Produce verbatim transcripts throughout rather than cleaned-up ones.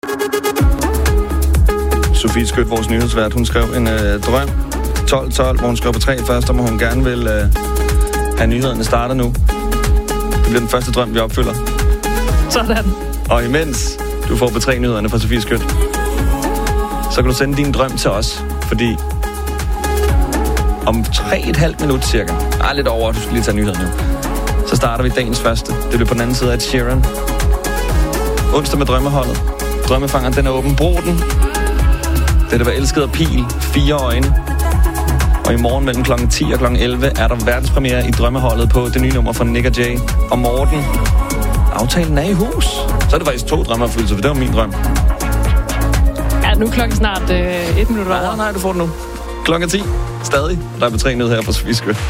Sofie Skødt, vores nyhedsvært, hun skrev en øh, drøm tolv tolv, hvor hun skrev på tre først, om hun gerne vil øh, have nyhederne starter nu. Det bliver den første drøm, vi opfylder. Sådan. Og imens du får på tre nyhederne fra Sofie Skødt, så kan du sende din drøm til os, fordi om tre et halvt minut cirka, ah, lidt over, du skal lige tage nyhederne nu, så starter vi dagens første. Det bliver på den anden side af Ed Sheeran. Onsdag med drømmeholdet. Drømmefangeren, den er åben. Brug den. Det, der var elsket af Pil. Fire øjne. Og i morgen mellem klokken ti og klokken elleve er der verdenspremiere i drømmeholdet på det nye nummer fra Nick og Jay. Og Morten, aftalen er i hus. Så er det faktisk to drømmeopfyldelser, for det var min drøm. Ja, nu er klokken snart øh, et minut. Nej, nej, du får det nu. Klokken ti. Stadig. Der er på tre ned her på Sofie Skødt.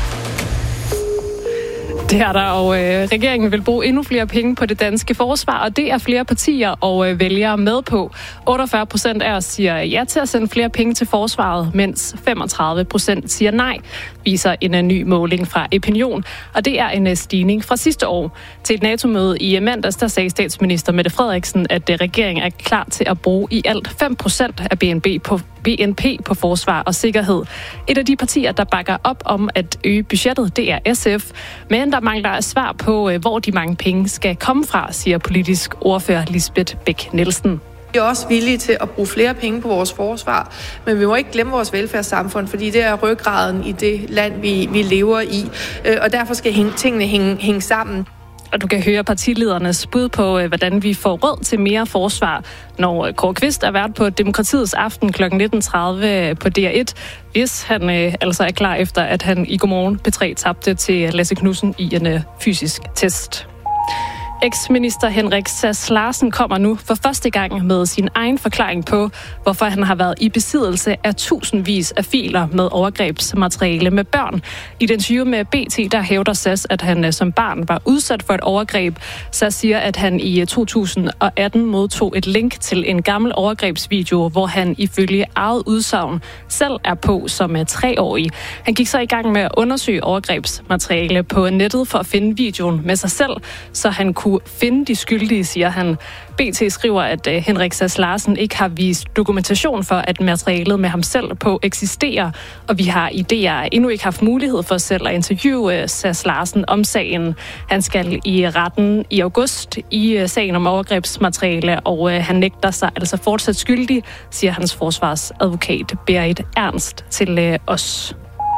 Det er der, og øh, regeringen vil bruge endnu flere penge på det danske forsvar, og det er flere partier og øh, vælgere med på. otteogfyrre procent af os siger ja til at sende flere penge til forsvaret, mens femogtredive procent siger nej, viser en uh, ny måling fra Epinion. Og det er en uh, stigning fra sidste år. Til et NATO-møde i mandags, der sagde statsminister Mette Frederiksen, at uh, regeringen er klar til at bruge i alt fem procent af B N P på B N P på forsvar og sikkerhed. Et af de partier, der bakker op om at øge budgettet, det er S F. Men der mangler svar på, hvor de mange penge skal komme fra, siger politisk ordfører Lisbeth Bech-Nielsen. Vi er også villige til at bruge flere penge på vores forsvar, men vi må ikke glemme vores velfærdssamfund, fordi det er ryggraden i det land, vi, vi lever i, og derfor skal hænge, tingene hænge, hænge sammen. Og du kan høre partiledernes bud på, hvordan vi får råd til mere forsvar, når Kåre Kvist er vært på Demokratiets aften kl. nitten tredive på D R et, hvis han øh, altså er klar efter, at han i Godmorgen P tre tabte til Lasse Knudsen i en øh, fysisk test. Eks-minister Henrik Sass Larsen kommer nu for første gang med sin egen forklaring på, hvorfor han har været i besiddelse af tusindvis af filer med overgrebsmateriale med børn. I et interview med B T, der hævder Sass, at han som barn var udsat for et overgreb. Sass siger, at han i to tusind og atten modtog et link til en gammel overgrebsvideo, hvor han ifølge eget udsagn selv er på som treårig. Han gik så i gang med at undersøge overgrebsmateriale på nettet for at finde videoen med sig selv, så han kunne finde de skyldige, siger han. B T skriver, at Henrik Sass Larsen ikke har vist dokumentation for, at materialet med ham selv på eksisterer, og vi har i D R endnu ikke haft mulighed for selv at interviewe Sass Larsen om sagen. Han skal i retten i august i sagen om overgrebsmateriale, og han nægter sig altså fortsat skyldig, siger hans forsvarsadvokat Berit Ernst til os.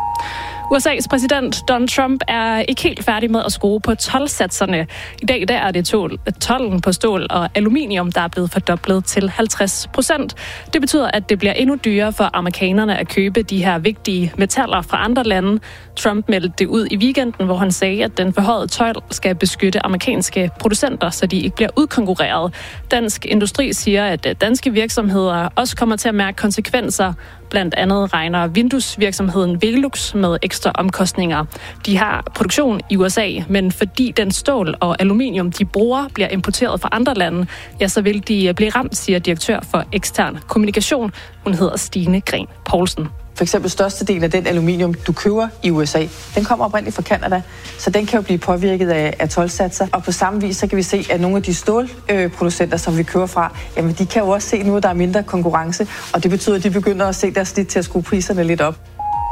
U S A's præsident Donald Trump er ikke helt færdig med at skrue på toldsatserne. I dag der er det tolden på stål og aluminium, der er blevet fordoblet til halvtreds procent. Det betyder, at det bliver endnu dyrere for amerikanerne at købe de her vigtige metaller fra andre lande. Trump meldte det ud i weekenden, hvor han sagde, at den forhøjede told skal beskytte amerikanske producenter, så de ikke bliver udkonkurreret. Dansk Industri siger, at danske virksomheder også kommer til at mærke konsekvenser. Blandt andet regner vinduesvirksomheden Velux med ekstra omkostninger. De har produktion i U S A, men fordi den stål og aluminium, de bruger, bliver importeret fra andre lande, ja, så vil de blive ramt, siger direktør for ekstern kommunikation. Hun hedder Stine Gren Poulsen. For eksempel størstedelen af den aluminium, du køber i U S A, den kommer oprindeligt fra Canada, så den kan jo blive påvirket af, af toldsatser. Og på samme vis, så kan vi se, at nogle af de stålproducenter, som vi køber fra, jamen de kan jo også se nu, at der er mindre konkurrence, og det betyder, at de begynder at se deres snit til at skrue priserne lidt op.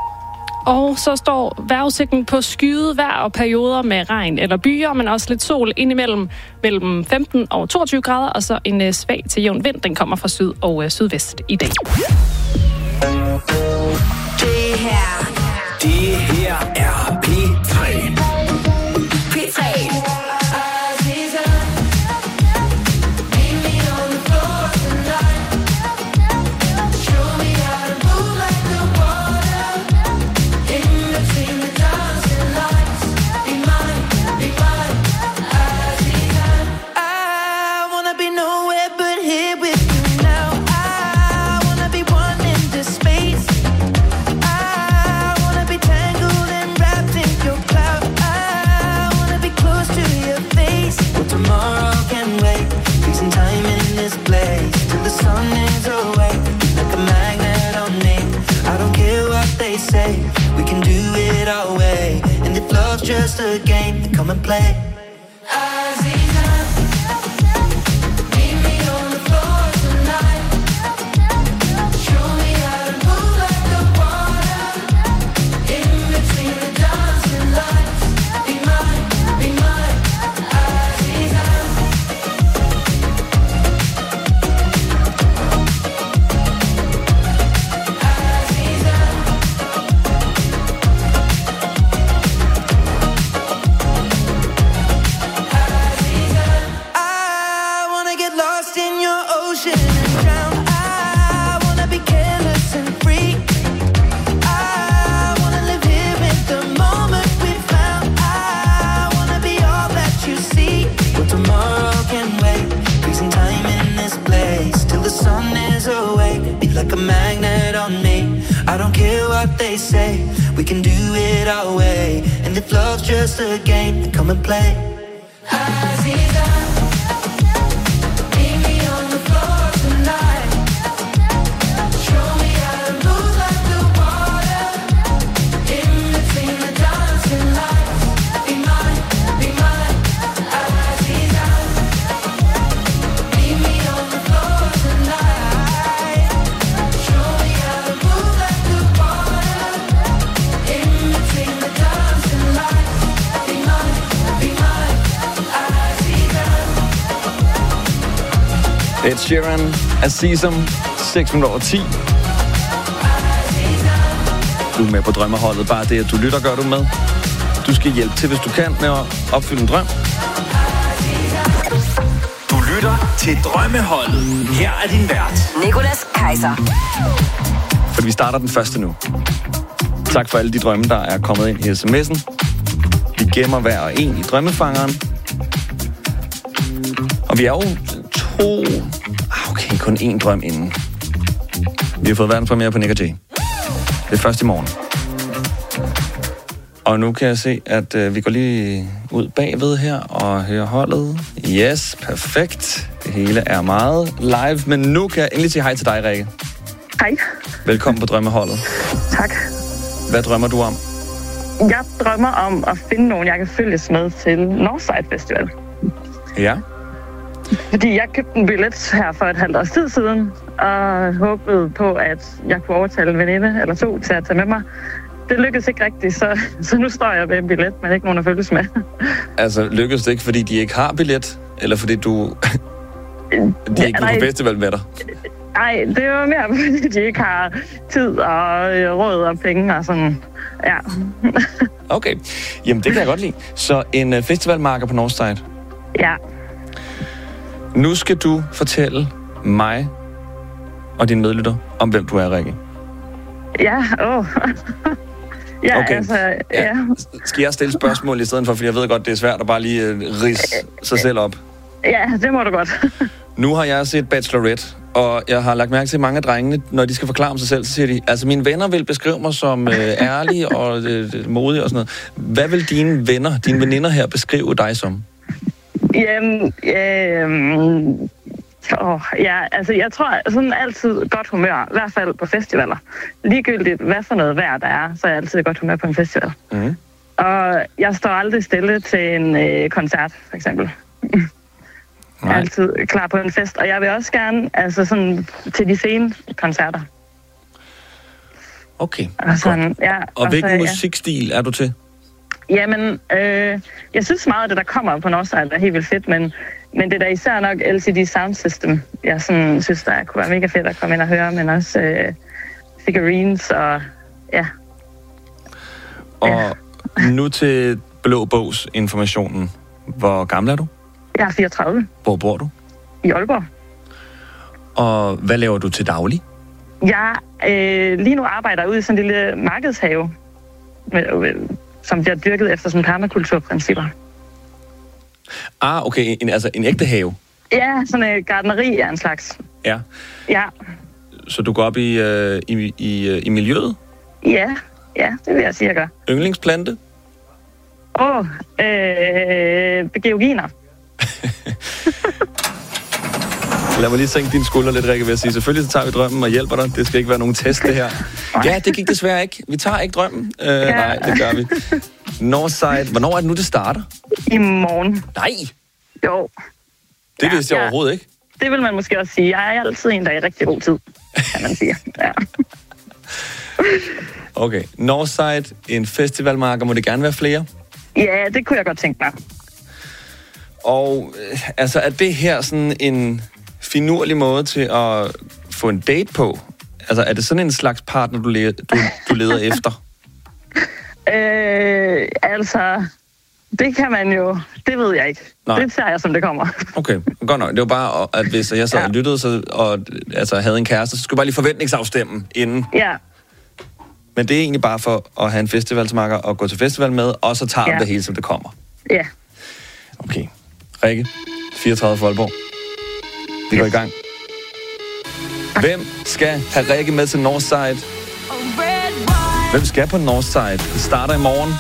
Og så står vejrudsigten på skyet vejr og perioder med regn eller byer, men også lidt sol indimellem mellem femten og toogtyve grader, og så en svag til jævn vind, den kommer fra syd og sydvest i dag. Det her, det her er P tre. P tre. We can do it our way, and if love's just a game, then come and play. Aziza, meet me on the floor tonight. sun is away. Be like a magnet on me. I don't care what they say. We can do it our way. And if love's just a game, then come and play. Aziza, meet me on the floor tonight. Show me how to move like the water. In between the dancing lights. Be mine, be mine, Aziza. Meet me on the floor tonight. Show me how to move like the water. In between the dancing lights. Be mine, be mine, Aziza. Ed Sheeran, Azizam, seks minutter over ti. Du er med på drømmeholdet. Bare det, at du lytter, gør du med. Du skal hjælpe til, hvis du kan, med at opfylde en drøm. Du lytter til Drømmeholdet. Her er din vært, Nicolas Kaiser. For vi starter den første nu. Tak for alle de drømme, der er kommet ind i sms'en. Vi gemmer hver og en i drømmefangeren. Og vi er jo to... Okay, kun én drøm inden. Vi har fået verdenspremiere på Nick og Jay. Det er først i morgen. Og nu kan jeg se, at øh, vi går lige ud bagved her og hører holdet. Yes, perfekt. Det hele er meget live, men nu kan jeg endelig sige hej til dig, Rikke. Hej. Velkommen på drømmeholdet. Tak. Hvad drømmer du om? Jeg drømmer om at finde nogen, jeg kan følges med til Northside Festival. Ja. Fordi jeg købte en billet her for et halvt års tid siden, og håbede på, at jeg kunne overtale en veninde eller to til at tage med mig. Det lykkedes ikke rigtigt, så, så nu står jeg med en billet, men ikke nogen at følges med. Altså, lykkedes det ikke, fordi de ikke har billet? Eller fordi du... de ikke vil på festival med dig? Nej, det var mere, fordi de ikke har tid og råd og penge og sådan. Ja. Okay. Jamen, det kan jeg godt lide. Så en uh, festivalmarker på Northside. Ja. Nu skal du fortælle mig og dine medlytter om, hvem du er, Rikke. Ja, åh. ja, okay. altså, ja. ja. Skal jeg stille spørgsmål i stedet for, fordi jeg ved godt, det er svært at bare lige uh, ridse sig selv op? Ja, det må du godt. Nu har jeg set Bachelorette, og jeg har lagt mærke til mange af drengene, når de skal forklare om sig selv, så siger de, altså mine venner vil beskrive mig som øh, ærlig og øh, modig og sådan noget. Hvad vil dine venner, dine veninder her beskrive dig som? Jamen, øhm, åh, ja, altså jeg tror sådan altid godt humør, i hvert fald på festivaler. Ligegyldigt hvad for noget vejr der er, så er jeg altid godt humør på en festival. Mm. Og jeg står aldrig stille til en øh, koncert, for eksempel. Jeg er altid klar på en fest, og jeg vil også gerne altså sådan, til de sene koncerter. Okay, og, sådan, ja, og, og hvilken så, ja. musikstil er du til? Jamen, øh, jeg synes meget af det, der kommer på Northside, er helt vildt fedt, men, men det er da især nok L C D Sound System, jeg sådan, synes, der kunne være mega fedt at komme ind og høre, men også øh, Figurines og ja. Og ja. Nu til Blå Bogs informationen. Hvor gammel er du? Jeg er fireogtredive. Hvor bor du? I Aalborg. Og hvad laver du til daglig? Jeg øh, lige nu arbejder ude i sådan en lille markedshave, med, øh, som bliver dyrket efter sådan permakulturprincipper. Ah, okay. En, altså en ægte have? Ja, sådan en gartneri er en slags. Ja. Ja. Så du går op i, øh, i, i, i miljøet? Ja, ja, det vil jeg sige, jeg gør. Yndlingsplante? Åh, oh, øh, georginer. Lad mig lige sænke dine skuldre lidt, Rikke, ved at sige. Selvfølgelig så tager vi drømmen og hjælper dig. Det skal ikke være nogen test, det her. Ja, det gik desværre ikke. Vi tager ikke drømmen. Øh, ja. Nej, det gør vi. Northside. Hvornår er det nu, det starter? I morgen. Nej! Jo. Det ja, vidste jeg ja. overhovedet ikke. Det vil man måske også sige. Jeg er altid en, der er i rigtig god tid, kan man sige. Ja. Okay. Northside, en festivalmarker. Må det gerne være flere? Ja, det kunne jeg godt tænke mig. Og øh, altså, er det her sådan en finurlig måde til at få en date på? Altså, er det sådan en slags partner, du, le- du, du leder efter? Øh, altså, det kan man jo... Det ved jeg ikke. Nej. Det ser jeg, som det kommer. Okay, godt nok. Det var bare, at hvis jeg så ja. lyttede så, og altså, havde en kæreste, så skulle jeg bare lige forventningsafstemme inden. Ja. Men det er egentlig bare for at have en festivalsmarker og gå til festival med, og så tager ja. det hele, som det kommer. Ja. Okay. Rikke, fireogtredive for Aalborg. Vi går yes. i gang. Hvem skal have Rikke med til Northside? Hvem skal på Northside? Det starter i morgen.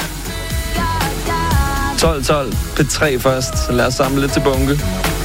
tolv tolv P tre først. Så lad os samle lidt til bunke.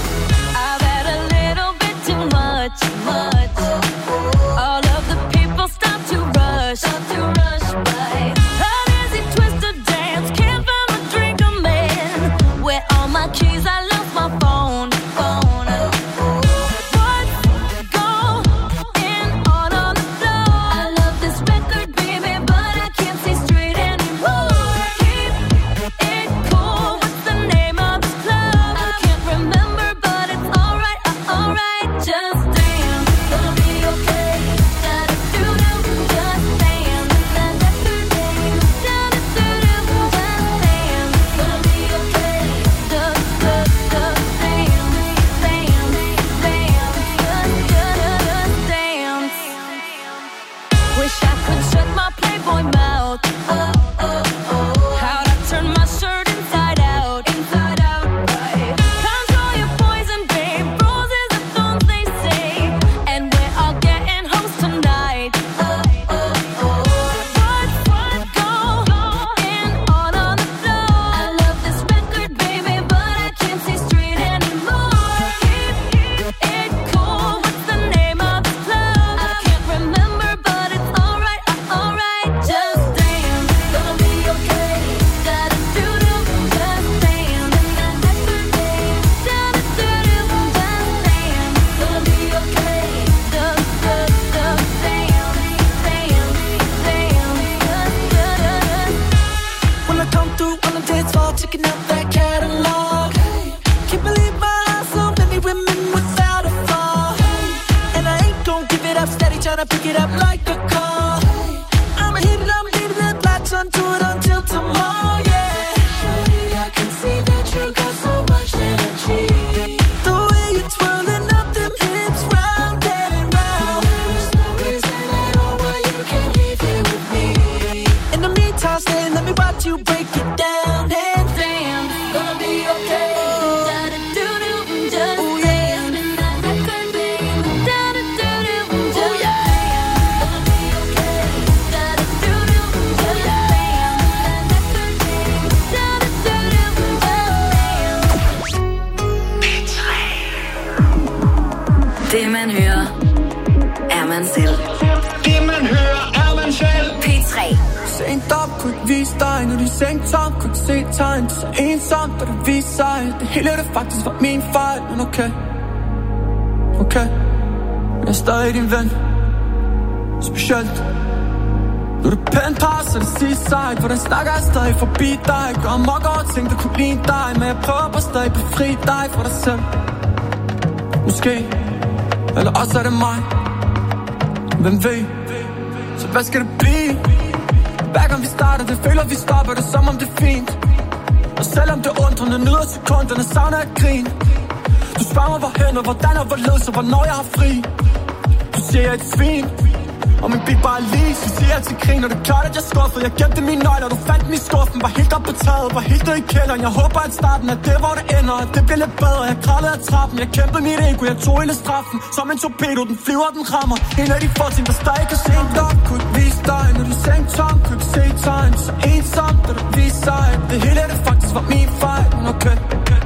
Det man hører, er man selv. Det man hører, er man selv. P tre. Sent op, kunne ikke vise dig. Når de sengte tom, kunne ikke se tegn. Det er så ensomt, da det viste sig. Det hele det faktisk var min fejl. Men okay, okay, jeg er stadig din ven. Specielt nu er det penthouse, og det sidste side. Hvordan snakker jeg stadig forbi dig? Gør mok over ting, der kunne lide dig. Men jeg prøver på stadig befri dig fra dig selv. Måske, eller også er det mig. Hvem ved? Så hvad skal det blive? Hver gang vi starter, det føler vi stopper det, som om det er fint. Og selvom det undrende, nyder sekunderne, savner jeg grin. Du spørger mig hvorhen og hvordan og hvorledes og hvornår jeg har fri. Du siger jeg er et svin, og min bil bare lige. Du siger altid grin, og det er klart at jeg skuffede. Jeg gemte mine nøgler, du fandt dem i skuffen. Var helt op på taget, var helt nede i kælderen. Jeg håber at starten er det, hvor det ender. At det bliver lidt bedre, jeg kravlede af trappen. Jeg kæmpede mit ego, jeg tog hele straffen. Som en torpedo, den flyver, den rammer. En af de få ting, der stadig kan se op. Kunne ikke vise dig, når du sengte tom. Kunne ikke se tegn, så ensomt, da det viste sig. Det hele det faktisk var min fejl. Men okay,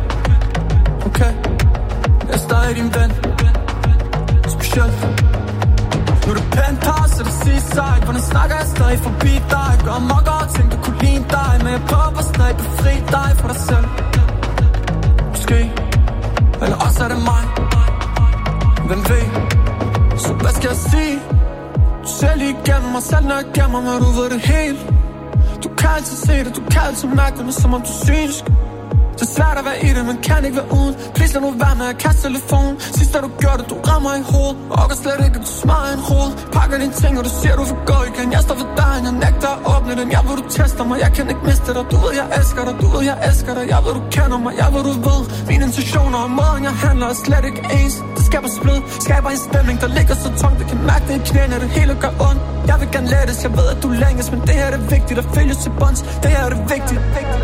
okay, jeg er stadig din ven. Specielt nu er det penthouse, og det sidste side. Hvordan snakker jeg stadig forbi dig? Gør mok over ting, der kunne lide dig. Men jeg prøver på stadig befri dig fra dig selv. Måske, eller også er det mig. Hvem ved? Så hvad skal jeg sige? Du ser lige igennem mig, selv når jeg gemmer mig. Du ved det helt. Du kan altid se det, du kan altid mærke det. Men som om du synes. Det er svært at være i det, men kan ikke være uden. Please lad nu være med at kaste telefonen. Sidst da du gjorde det, du rammer i hovedet. Og kan slet ikke, at du smager en hoved. Pakker dine ting, og du siger, du vil gå igen. Jeg står ved dig, jeg nægter at åbne den. Jeg ved, du tester mig, jeg kan ikke miste dig. Du ved, jeg elsker dig, du ved, jeg elsker dig. Jeg ved, du kender mig, jeg ved, du ved. Mine intentioner og måden, jeg handler er slet ikke ens. Det skaber splid, skaber en stemning, der ligger så tungt. Det kan mærke det i knæene, det hele gør ondt. Jeg vil gerne lettes, jeg ved, at du længes. Men det her er det vigtigt, at følges til bunds. Det her er det vigtigt, vigtigt.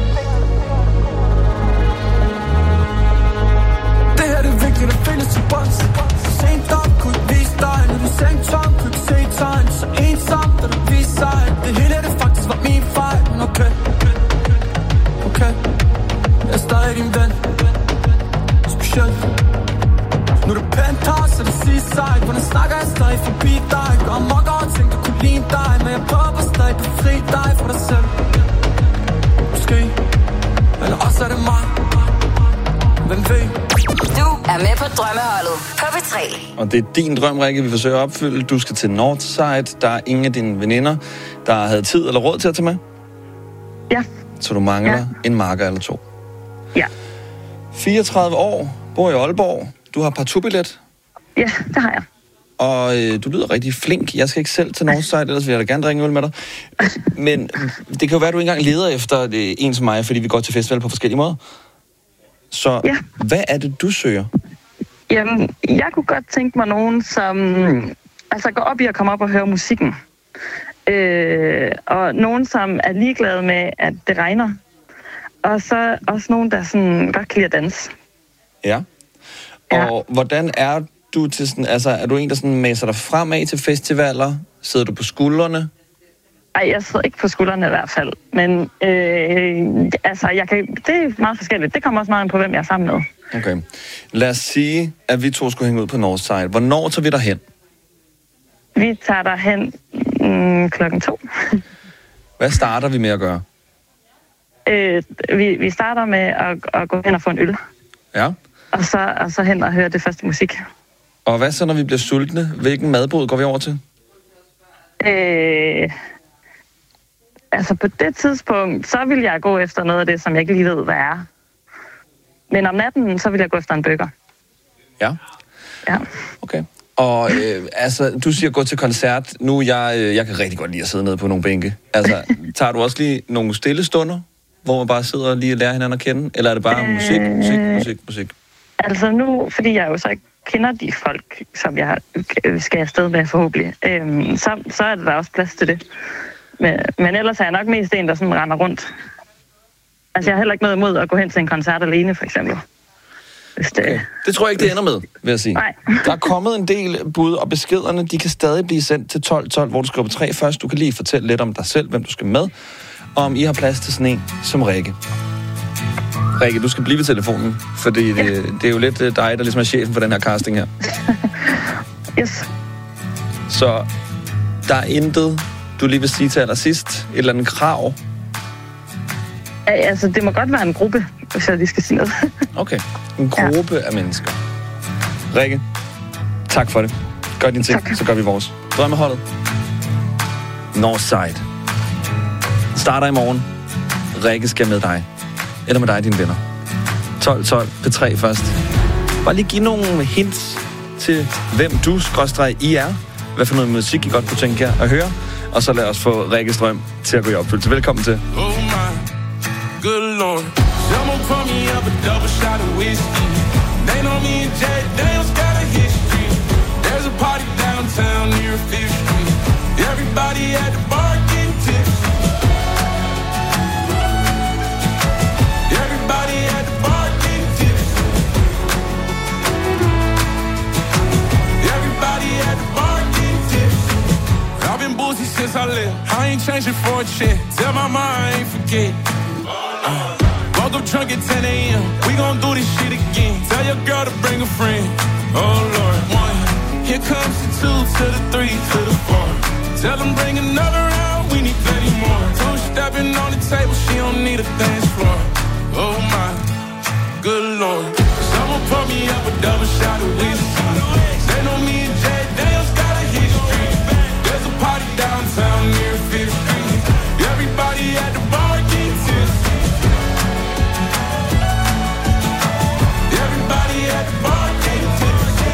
Det her er det vigtigt at findes til bunds. Sent op, kunne ikke vise dig. Når du stadig forbi dig. Gør mokker og ting, der kunne ligne dig. Men jeg prøver stadig befri dig fra dig selv. Måske, eller også er det mig. Hvem ved? Du er med på Drømmeholdet på P tre. Og det er din drøm, Rikke, vi forsøger at opfylde. Du skal til Northside. Der er ingen af dine veninder, der havde tid eller råd til at tage med. Ja. Så du mangler Ja. en marker eller to. Ja. fireogtredive år, bor i Aalborg. Du har partubillet, Ja, det har jeg. og øh, du lyder rigtig flink. Jeg skal ikke selv til Northside, ellers vil jeg da gerne drikke øl med dig. Men det kan jo være, at du ikke engang leder efter det, en som mig, fordi vi går til festival på forskellige måder. Så Ja. hvad er det, du søger? Jamen, jeg kunne godt tænke mig nogen, som altså går op i at komme op og høre musikken. Øh, og nogen, som er ligeglade med, at det regner. Og så også nogen, der sådan godt kan lide at danse. Ja. Og ja. hvordan er du til sådan, altså er du en, der sådan mæser dig fremad til festivaler? Sidder du på skuldrene? Ej, jeg sidder ikke på skuldrene i hvert fald. Men øh, altså, jeg kan, det er meget forskelligt. Det kommer også meget an på, hvem jeg er sammen med. Okay. Lad os sige, at vi to skulle hænge ud på Northside. Hvornår tager vi derhen? Vi tager derhen mm, klokken to. Hvad starter vi med at gøre? øh, vi, vi starter med at, at gå hen og få en øl. Ja. Og så, og så hen og høre det første musik. Og hvad så, når vi bliver sultne? Hvilken madbod går vi over til? Øh, altså på det tidspunkt, så vil jeg gå efter noget af det, som jeg ikke lige ved, hvad er. Men om natten, så vil jeg gå efter en burger. Ja. Ja. Okay. Og øh, altså, du siger gå til koncert. Nu jeg, øh, jeg kan rigtig godt lide at sidde nede på nogle bænke. Altså, tager du også lige nogle stille stunder, hvor man bare sidder og lige lærer hinanden at kende? Eller er det bare øh, musik, musik, musik, musik? Altså nu, fordi jeg jo så ikke kender de folk, som jeg skal afsted med forhåbentlig, øhm, så, så er der også plads til det. Men, men ellers er jeg nok mest en, der sådan render rundt. Altså jeg har heller ikke noget imod at gå hen til en koncert alene, for eksempel. Hvis det... Okay. Det tror jeg ikke, det ender med, vil jeg sige. Nej. Der er kommet en del bud, og beskederne, de kan stadig blive sendt til tolv tolv, hvor du skriver på tre først. Du kan lige fortælle lidt om dig selv, hvem du skal med, og om I har plads til sådan en som Rikke. Rikke, du skal blive ved telefonen, fordi det, ja. det er jo lidt dig, der ligesom er chefen for den her casting her. Yes. Så der er intet, du lige vil sige til allersidst, et eller andet krav. Altså, det må godt være en gruppe, hvis jeg lige skal sige noget. Okay, en gruppe ja. af mennesker. Rikke, tak for det. Gør din ting, tak. Så gør vi vores. Drømmeholdet. Northside. Starter i morgen. Rikke skal med dig. Eller med dig og dine venner. tolv tolv P tre først. Bare lige give nogle hints til, hvem du, skråstreg, I er. Hvad for noget musik, I godt kunne tænke jer at høre. Og så lad os få Rikkes drøm til at gå i opfyldelse. Velkommen til. Oh my, good lord. Someone pour me up a double shot of whiskey. They know me and Jay Daniels got a history. There's a party downtown near Fifth Street. Everybody at the bar getting tips. Everybody at the bar getting tips. Everybody at the bar getting tips. I've been boozy since I left. I ain't changing for a check. Tell my mind I ain't forget. Uh, woke up drunk at ten a.m. We gon' do this shit again. Tell your girl to bring a friend. Oh Lord, one. Here comes the two to the three to the four. Tell them bring another round. We need plenty more. Two stepping on the table. She don't need a dance floor. Oh my, good lord. Someone pour me up a double shot of whiskey. They know me and Jay Daniels got a history. There's a party downtown near Fifth Street. Everybody at the bar getting tipsy. Everybody at the bar getting tipsy.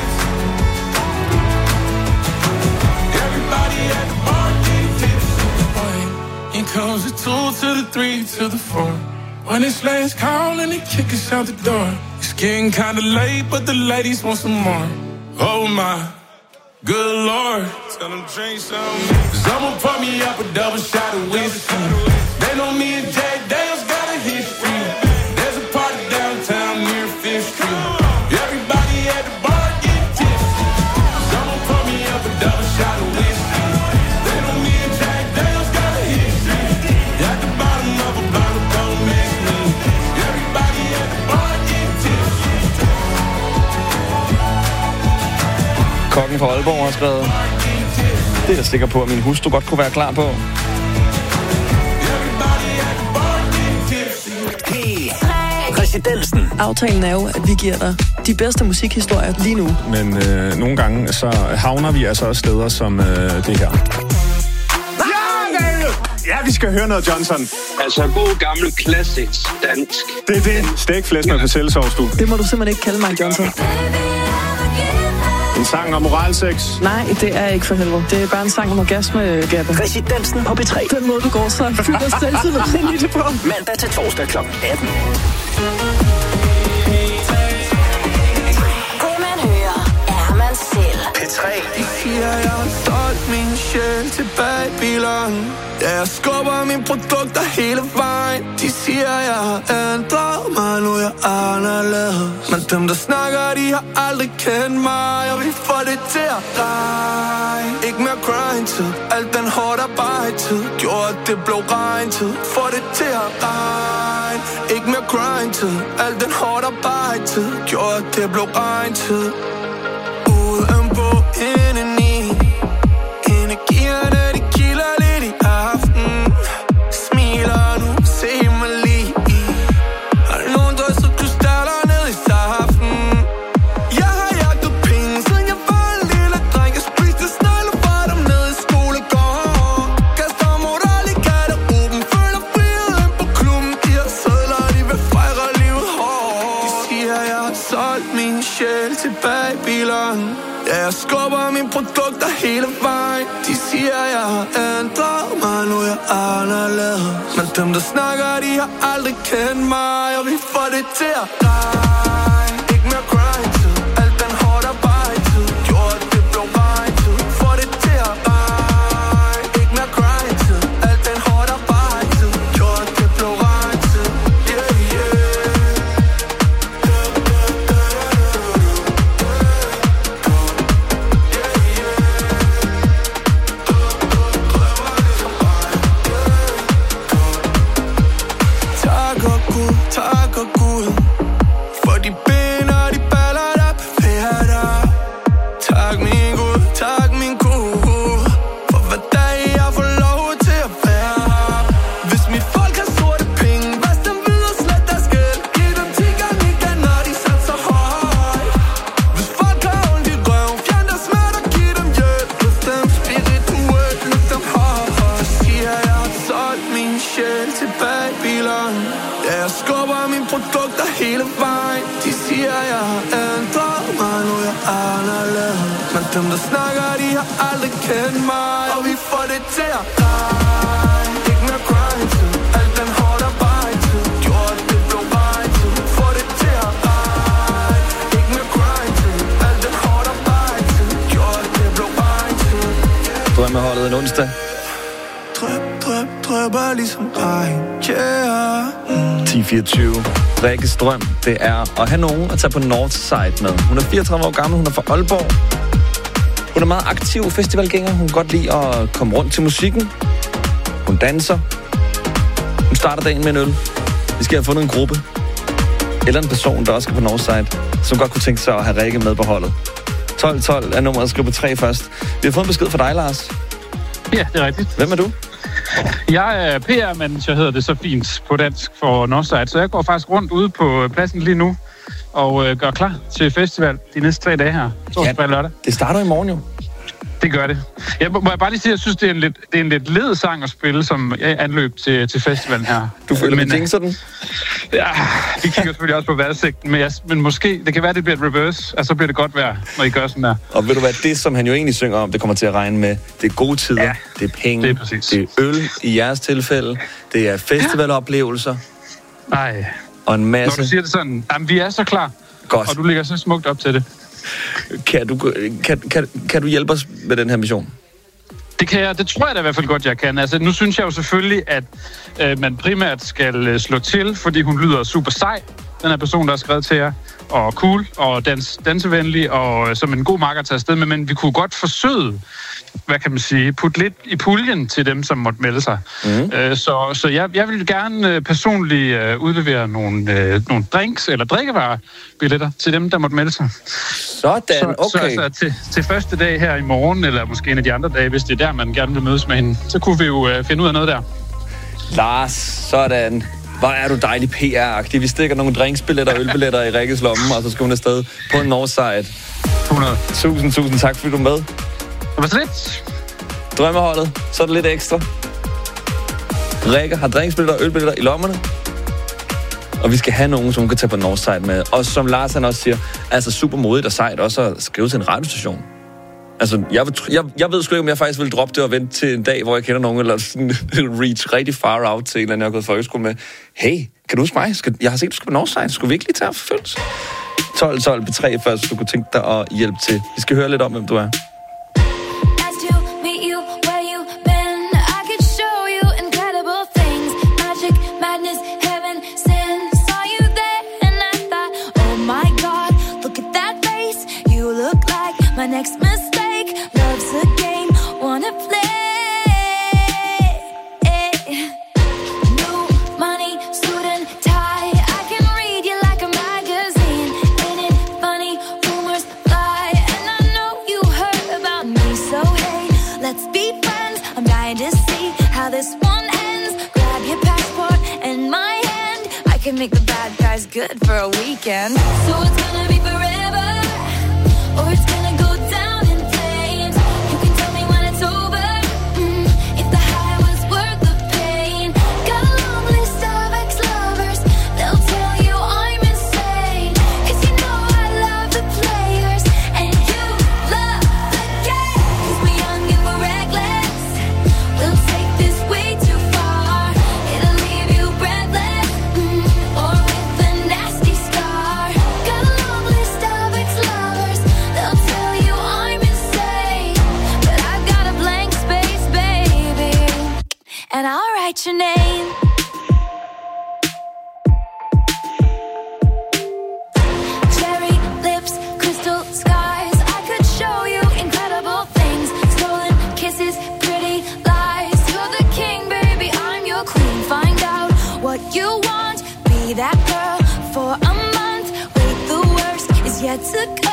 Everybody at the bar getting tipsy. Here comes the two to the three to the four. When it's last call and they kick us out the door. It's getting kinda late, but the ladies want some more. Oh my, good lord. Tell them drink some. Someone pour me up a double shot of whiskey. They know me and Jay Daniels got a history. There's a party downtown near Fifth Street. Everybody at the bar getting tipsy. Someone pour me up a double shot of whiskey. They know me and Jay Daniels got a history. At the bottom of a bottle, don't miss me. Everybody at the bar getting tipsy. Kokken fra Aalborg har skrevet. Det er jeg sikker på, at min hustru godt kunne være klar på. Residensen. Aftalen er jo, at vi giver dig de bedste musikhistorier lige nu. Men øh, nogle gange så havner vi altså også steder som øh, det her. Ja, vi skal høre noget Johnson. Altså god gammel classics dansk. Det er det. Stegflæsk med persillesovs, du. Det må du simpelthen ikke kalde mig, Johnson. En sang om moralsex. Nej, det er ikke for helvede. Det er bare en sang om orgasme, Gabbe. Residensen på P tre. Den måde, du går så fylder selvtillid ind i det på. Mandag til torsdag klokken atten. Det man hører, er man selv. P tre. De siger, jeg har solgt min sjæl til Babylon. Ja, jeg skubber mine produkter hele vejen. De siger, jeg har ændret mig, nu er jeg anderledes. Men dem, der snakker, de har aldrig kendt mig. Og vi får det til at regne. Ikke mere grind-tid, alt den hårdt arbejde-tid. Gjorde, at det blev regn-tid. Får det til at regne. Ikke mere grind-tid, alt den hårdt arbejde-tid. Gjorde, at det blev regn-tid. Udenpå, indeni. Energierne, de kilder lidt i aften. Smiler nu, se mig lige i. Har nogen drysset krystaller ned i saften. Jeg har jagtet penge, siden jeg var en lille dreng. Jeg spiste snegle for dem ned i skolegården. Kaster moral i garderoben. Føler friheden på klubben. De har sædler, de vil fejre livet hårdt. De siger, jeg har solgt min sjæl til Babylon. Ja, jeg skubber mine produkter hele vejen. De siger, jeg har ændret mig, nu er jeg anderledes. Men dem, der snakker, de har aldrig kendt mig. Og vi får det til at regne. Ikke mere grind-tid, alt den hårdt arbejde-tid. Gjorde, at det blev regn-tid. Får det til at regne. Ikke mere grind-tid, alt den hårdt arbejde-tid. Gjorde, at det blev regn-tid. Yeah, yeah. Tak og Gud for de ben og de baller, der bevæger dig. Tak min Gud, tak min Gud for hver dag jeg får lov til at være her. Hvis mit folk har sorte penge, vask dem videre, slet deres gæld. Giv dem ti gange igen, når de satser højt. Hvis folk har ondt i røven, fjern deres smerte og giv dem hjælp. Løft dem spirituelt, løft dem højt. Så siger jeg har solgt min sjæl til Babylon. Ja, jeg skubber mine produkter hele vejen. De siger, jeg har ændret mig, nu er jeg anderledes. Men dem, der snakker, de har aldrig kendt mig. Og vi får det til at regne. Ikke mere grind-tid, alt den hårdt arbejde-tid. Gjorde, at det blev regn-tid. Får det til at regne. Ikke mere grind-tid, alt den hårdt arbejde-tid. Gjorde, at det blev regn-tid. Drømmeholdet en onsdag. Drøb, drøb, drøber ligesom regn. Yeah. Mm. ti fireogtyve. Rikkes drøm, det er at have nogen at tage på Northside med. Hun er fireogtredive år gammel, hun er fra Aalborg. Hun er meget aktiv festivalgænger. Hun kan godt lide at komme rundt til musikken. Hun danser. Hun starter dagen med en øl. Vi skal have fundet en gruppe. Eller en person, der også skal på Northside, som godt kunne tænke sig at have Rikke med på holdet. tolv tolv er nummeret, skriv på tre først. Vi har fået en besked fra dig, Lars. Ja, det er rigtigt. Hvem er du? Jeg er P R-manager, hedder det så fint på dansk for Northside, så jeg går faktisk rundt ude på pladsen lige nu og øh, gør klar til festival de næste tre dage her. Torsdag og lørdag. Det starter i morgen jo. Det gør det. Jeg må jeg bare lige sige, at jeg synes, det er en lidt, det er en lidt led sang at spille som anløb til, til festivalen her. Du føler, men jinxer den? Ja, vi kigger selvfølgelig også på vejrudsigten, men, jeg, men måske, det kan være, det bliver et reverse, og så bliver det godt vejr, når I gør sådan der. Og ved du hvad, det som han jo egentlig synger om, det kommer til at regne med, det er gode tider, ja, det er penge, det er, det er øl i jeres tilfælde, det er festivaloplevelser. Nej. Og en masse... Når du siger det sådan, jamen vi er så klar, godt. Og du ligger så smukt op til det. Kan du, kan, kan, kan du hjælpe os med den her mission? Det kan jeg, det tror jeg da i hvert fald godt, jeg kan. Altså, nu synes jeg jo selvfølgelig, at øh, man primært skal øh, slå til, fordi hun lyder super sej. den her person, der har skrevet til jer, og cool, og dans, dansevenlig, og som en god makker at tage afsted med, men vi kunne godt forsøge, hvad kan man sige, putte lidt i puljen til dem, som måtte melde sig. Mm. Øh, så så jeg, jeg vil gerne øh, personligt øh, udlevere nogle, øh, nogle drinks eller drikkevarebilletter til dem, der måtte melde sig. Sådan, okay. Så, så altså, til, til første dag her i morgen, eller måske en af de andre dage, hvis det er der, man gerne vil mødes med hende, så kunne vi jo øh, finde ud af noget der. Lars, sådan. Hvor er du dejlig P R-agtig. Vi stikker nogle drinksbilletter og ølbilletter i Rikkes lomme, og så skal hun afsted på Northside. hundrede. Tusind, tusind tak, fordi du er med. Det var så lidt. Drømmeholdet, så er det lidt ekstra. Rikke har drinksbilletter og ølbilletter i lommerne. Og vi skal have nogen, som hun kan tage på Northside med. Og som Lars han også siger, altså super modigt og sejt også at skrive til en radiostation. Altså, jeg, jeg, jeg ved sgu ikke, om jeg faktisk vil droppe det og vente til en dag, hvor jeg kender nogen, eller sådan reach rigtig far out til en eller anden, jeg har gået i folkeskole med. Hey, kan du huske mig? Skal, jeg har set, du skal på Northside. Skulle vi ikke lige tage og forfølges? tolv tolv på tre, hvis du kunne tænke dig at hjælpe til. Vi skal høre lidt om, hvem du er. My next mistake, love's a game, wanna play. New money, suit and tie, I can read you like a magazine. Ain't it funny, rumors fly, and I know you heard about me. So hey, let's be friends, I'm dying to see how this one ends. Grab your passport and my hand, I can make the bad guys good for a weekend. So it's gonna be forever, or it's gonna go down in flames. You can tell me when it's over, mm, if the high was worth the pain. Got a long list of ex-lovers, they'll tell you I'm insane. Cause you know I love the players, and you love the game. Cause we're young and we're reckless, we'll take this way too far. It'll leave you breathless, mm, or with a nasty scar. Got a long list of ex-lovers, they'll tell you I'm insane, but I've got a blank space, baby, and I'll write your name. Cherry lips, crystal skies, I could show you incredible things. Stolen kisses, pretty lies. You're the king, baby, I'm your queen. Find out what you want, be that girl for a month. Wait, the worst is yet to come.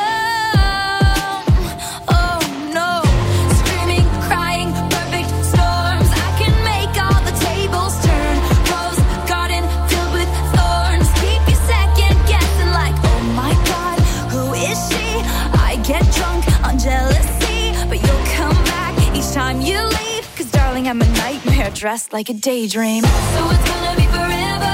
Oh no, screaming, crying, perfect storms. I can make all the tables turn. Rose garden filled with thorns. Keep you second guessing like, oh my god, who is she? I get drunk on jealousy, but you'll come back each time you leave. Cause darling, I'm a nightmare dressed like a daydream. So it's gonna be forever,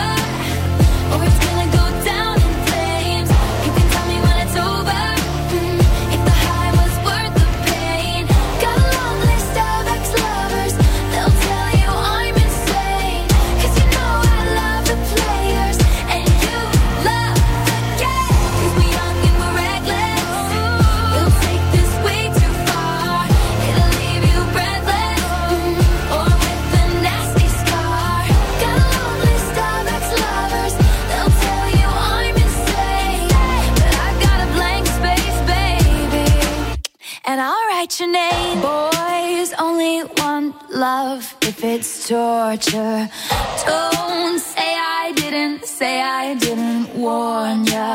or it's gonna go down in flames. You can tell me when it's over, mm, if the high was worth the pain. Got a long list of ex-lovers, they'll tell you I'm insane. Cause you know I love the players, and you love the game. Cause we're young and we're reckless, we'll take this way too far. It'll leave you breathless, mm, or with a nasty scar. Got a long list of ex-lovers, they'll tell you I'm insane, but I've got a blank space, baby, and I'll write your name. Boys only want love if it's torture. Don't say I didn't, say I didn't warn ya.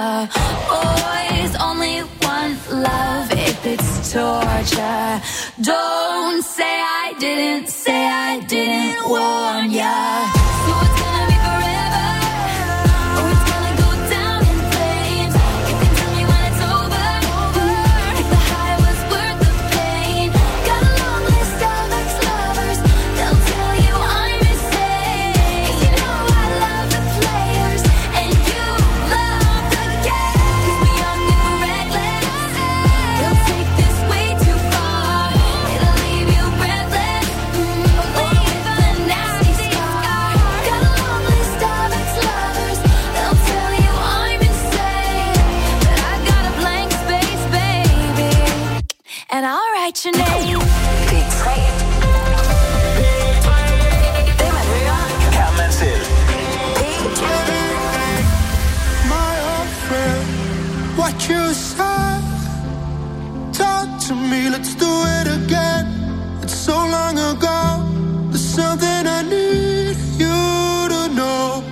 Boys only want love if it's torture. Don't say I didn't, say I didn't warn ya. So it's gonna be forever, or it's gonna go down in flames. You can tell me when it's over, mm, if the high was worth the pain. Got a long list of ex-lovers, they'll tell you I'm insane. Cause you know I love the players, and you love the game. Cause we're young and we're reckless, we'll take this way too far. It'll leave you breathless, mm, or with a nasty scar. Got a long list of ex-lovers, they'll tell you I'm insane, but I've got a blank space, baby, and I'll write your name. P tre. Det man hører, kan man selv. P tre. My what you said. Talk to me, let's do it again. It's so long ago. There's something I need you to know.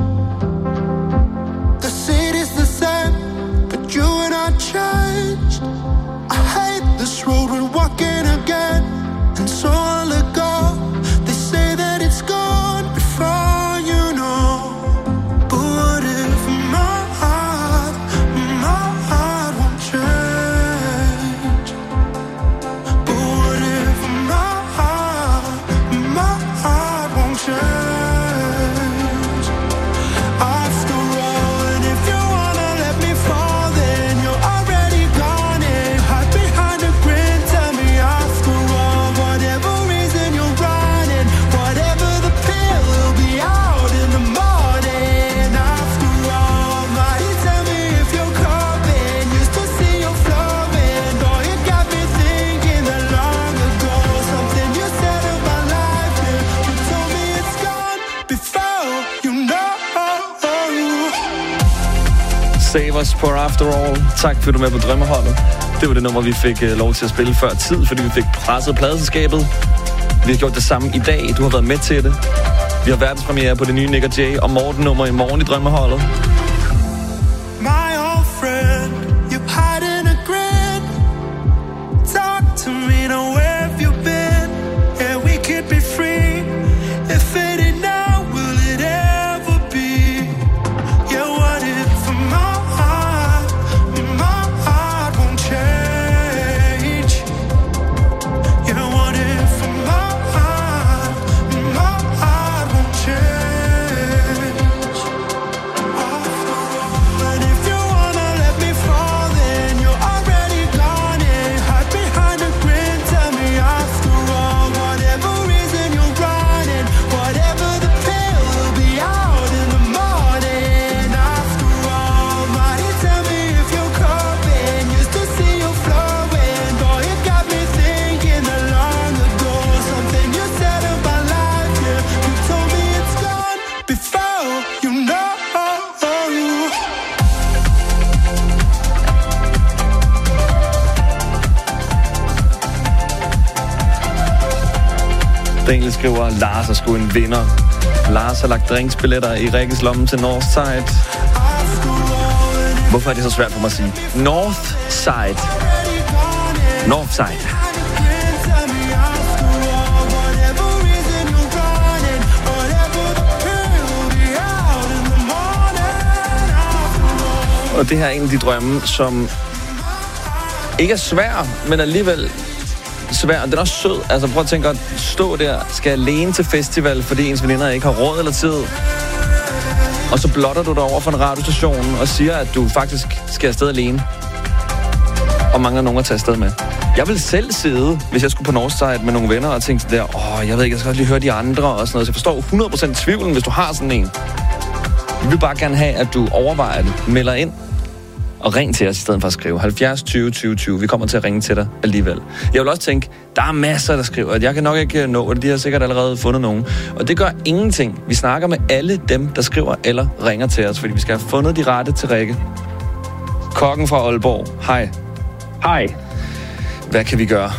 The city's the same, but you and I changed. I hate this road we're walking again, and so I'll let go. They say that it's gone before you know. But what if my heart, my heart won't change? But what if my heart, my heart won't change? After all, and if you wanna let me fall, then you're already gone and hide behind a grin. Tell me after all, whatever reason you're running, whatever the pill, will be out in the morning. After all, might you tell me if you're coping? Used to see you flowing, boy, you got me thinking that long ago. Something you said about life, yeah, you told me it's gone before you know. Save Us for After All. Tak fordi du er med på Drømmeholdet. Det var det nummer, vi fik uh, lov til at spille før tid, fordi vi fik presset pladeselskabet. Vi har gjort det samme i dag. Du har været med til det. Vi har verdenspremiere på det nye Nick og Jay og Morten nummer i morgen i Drømmeholdet. My old friend, you hide in a grin. Talk to me now, where have you been? Yeah, we could be free. If it ain't now, will it ever be? Yeah, what if my heart, my heart won't change? Yeah, what if my heart, my heart won't change? And if you wanna let me fall, then you're already gone and hide behind a grin. Tell me after all, whatever reason you're running, whatever the pill, will be out in the morning. After all, might you tell me if you're coping? Used to see you flowing, boy, you got me thinking that long ago. Something you said about life, yeah, you told me it's gone before you know. Daniel skriver, Lars er sgu en vinder. Lars har lagt drinksbilletter i Rikkes lomme til Northside. Hvorfor er det så svært for mig at sige? Northside. Northside. Og det her er en af de drømme, som ikke er svær, men alligevel svær. Den er også sød. Altså prøv at tænke at stå der, skal alene til festival, fordi ens veninder ikke har råd eller tid. Og så blotter du dig over for en radiostation og siger, at du faktisk skal afsted alene. Og mangler nogen at tage afsted med. Jeg vil selv sidde, hvis jeg skulle på Northside med nogle venner og tænke der, åh, jeg ved ikke, jeg skal også lige høre de andre og sådan noget. Så jeg forstår hundrede procent tvivlen, hvis du har sådan en. Vi vil bare gerne have, at du overvejer det, melder ind og ring til os i stedet for at skrive halvfjerds tyve tyve tyve. Vi kommer til at ringe til dig alligevel. Jeg vil også tænke, der er masser, der skriver, at jeg kan nok ikke nå det. De har sikkert allerede fundet nogen. Og det gør ingenting. Vi snakker med alle dem, der skriver eller ringer til os, fordi vi skal have fundet de rette til Rikke. Kokken fra Aalborg. Hej. Hej. Hvad kan vi gøre?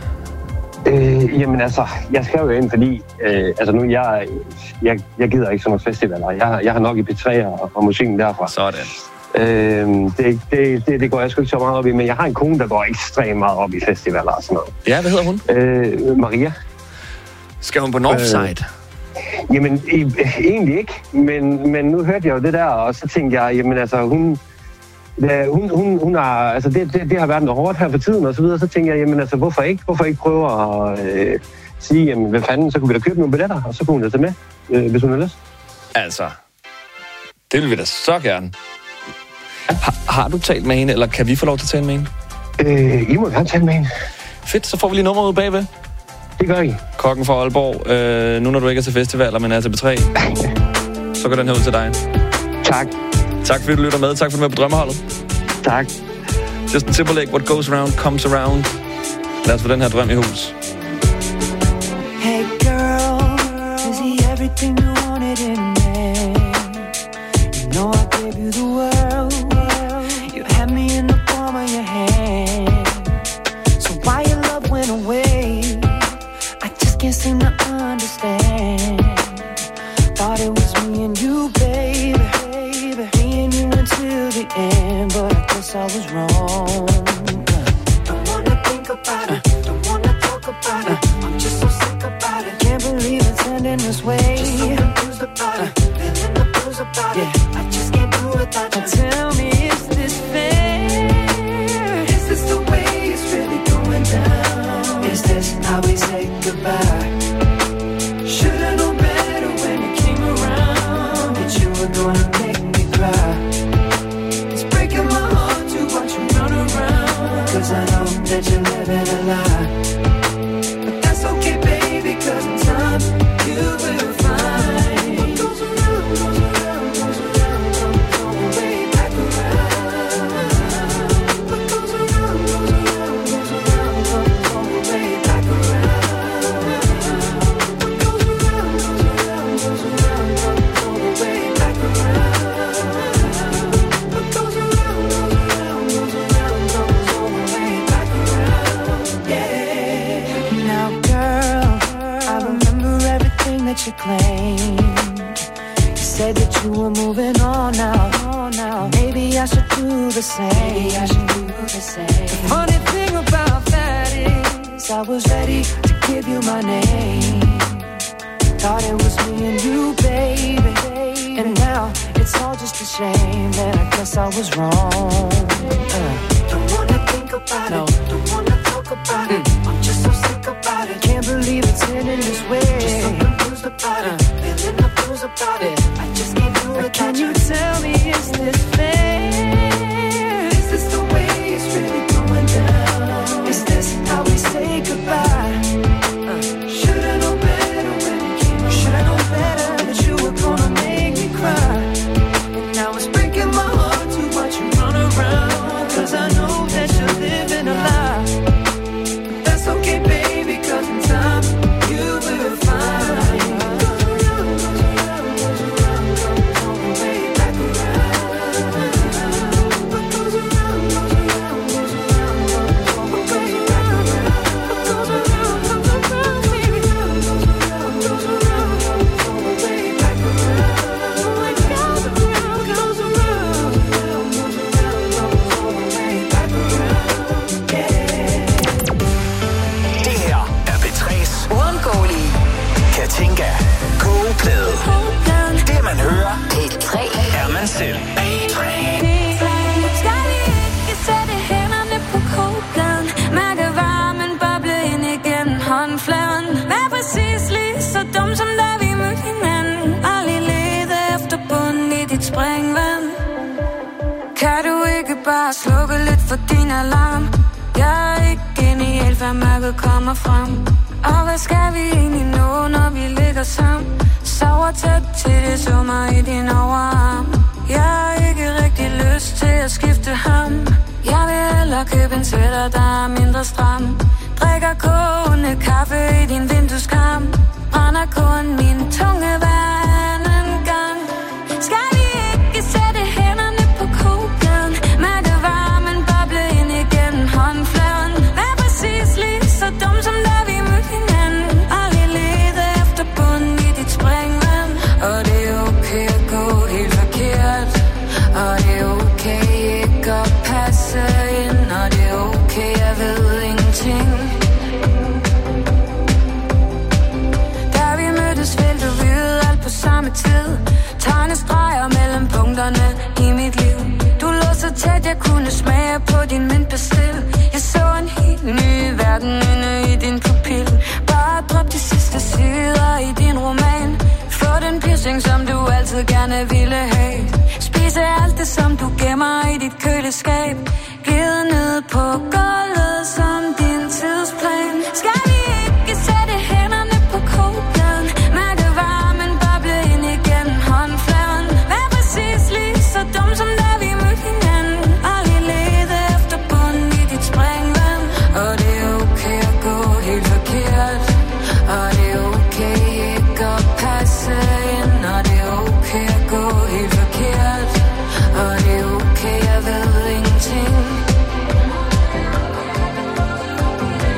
Øh, jamen altså, jeg skrev jo ind, fordi øh, altså nu, jeg, jeg, jeg gider ikke sådan nogle festivaler. Jeg, jeg har nok i P tre og, og musikken derfra. Sådan. Øh, det, det, det, det går jeg sgu ikke så meget op i, men jeg har en kone, der går ekstremt meget op i festivaler og sådan noget. Ja, hvad hedder hun? Øh, Maria. Skal hun på Northside? Øh, jamen, e, egentlig ikke, men, men nu hørte jeg jo det der, og så tænkte jeg, jamen altså, hun... Ja, hun, hun, hun har, altså det, det, det har været noget hårdt her for tiden og så videre, så tænker jeg, jamen altså, hvorfor ikke? Hvorfor ikke prøve at øh, sige, jamen hvad fanden, så kunne vi da købe nogle billetter, og så kunne hun da tage med, øh, hvis hun har lyst. Altså, det vil vi da så gerne. Har, har du talt med hende, eller kan vi få lov til at tale med hende? Øh, I må gerne tale med hende. Fedt, så får vi lige nummeret ud bagved. Det gør I. Kokken fra Aalborg, øh, nu når du ikke er til festivaler, men er til P tre, så går den her ud til dig. Tak. Tak fordi du lytter med. Tak for du er med på Drømmeholdet. Tak. Justin Timberlake, What Goes Around Comes Around. Lad os få den her drøm i hus. Hey girl, is he everything you wanted in a man? You know I gave you the world. You had me in can't seem to understand. Thought it was me and you, baby, baby. Me and you until the end, but I guess I was wrong. Don't wanna think about it, don't wanna talk about it. I'm just so sick about it. Can't believe it's ending this way. Just so confused about it, feeling the blues about it. I just can't do without you. Tell me, is this fair? Is this the way it's really going down? Is this how we say goodbye? Should've known better when you came around that you were gonna make me cry. It's breaking my heart to watch you run around, 'cause I know that you're living a lie. But that's okay, baby, 'cause in time you will find what goes around, goes around, goes around, comes all the way back around. What goes around, goes around, goes around, comes all the way back around. What goes around, goes around, goes around, comes all the way back around. What goes around, goes around, goes around, comes all the way back around. Yeah. Now, girl, I remember everything that you claimed. You said that you were moving on now. Maybe I should do the same. Maybe I should do the same. The funny thing about that is I was ready to give you my name. Thought it was me and you, baby. And now it's all just a shame that I guess I was wrong. Uh. Don't wanna think about no. it. Don't wanna talk about mm. it. I'm just so sick about it. Can't believe it's ending this way. Just so confused about uh. it. Feeling the blues about it. I just can't do it. Can you tell me, is this fair? Is this the way it's really going down? Is this how we say goodbye? Uh. Should've known better when you came around. Should've known better that you were gonna make me cry. And now it's breaking my heart to watch you run around, 'cause I know that you're living a lie. But that's okay, baby, 'cause in time you will find what goes around, goes around, goes around, comes all the way back around. What goes around, goes around, goes around, comes all the way back around. What goes around, comes around, baby. Goes around, goes around, comes all the way back around. What goes around, goes around, goes around, comes all the way back around. Yeah. Det her er P tre's uundgåelige Katinka kogeplade. Det man hører, P tre er man selv. P tre. Skal vi ikke sætte hænderne på kogepladen? Mærke varmen boble ind igennem håndfladen. Vær præcis lige så dum som da vi mødte hinanden. Aldrig lede efter bunden i dit springvand. Kan du ikke bare slukke lidt for din alarm? Jeg er ikke genial, før mørket kommer frem. Og hvad skal vi egentlig nå, når vi ligger sammen? Sover tæt til det summer i din overarm. Jeg har ikke rigtig lyst til at skifte ham. Jeg vil hellere købe en sweater, der er mindre stram. Drikker kogende kaffe i din vindueskarm. Brænder kun min tunge hver anden gang. Skal vi ikke sætte hænderne på kogepladen? Mærke varmen boble ind igennem håndfladen. Vær præcis lige så dum som da vi mødte hinanden. Aldrig lede efter bunden i dit springvand. Og det er okay at gå helt forkert. Og det er okay ikke at passe ind. Og det er okay, jeg ved ingenting. Da vi mødtes, ville du vide alt på samme tid. Tegne streger mellem punkterne i mit liv. Du lå så tæt, jeg kunne smage på din mintpastil. Jeg så en helt ny verden inde i din pupil. Bare drop de sidste sider i din roman. Få den piercing, som du altid gerne ville have. Spise alt det, som du gemmer i dit køleskab. Glide ned på gulvet som din tidsplan. Skal vi ikke sætte hænderne på kogepladen? Mærke varmen boble ind igennem håndfladen. Vær præcis lige så dum som da vi mødte hinanden. Aldrig lede efter bunden i dit springvand. Og det er okay at gå helt forkert. Og det er okay ikke at passe ind. Og det er okay at gå helt forkert. Og det er okay, jeg ved ingenting.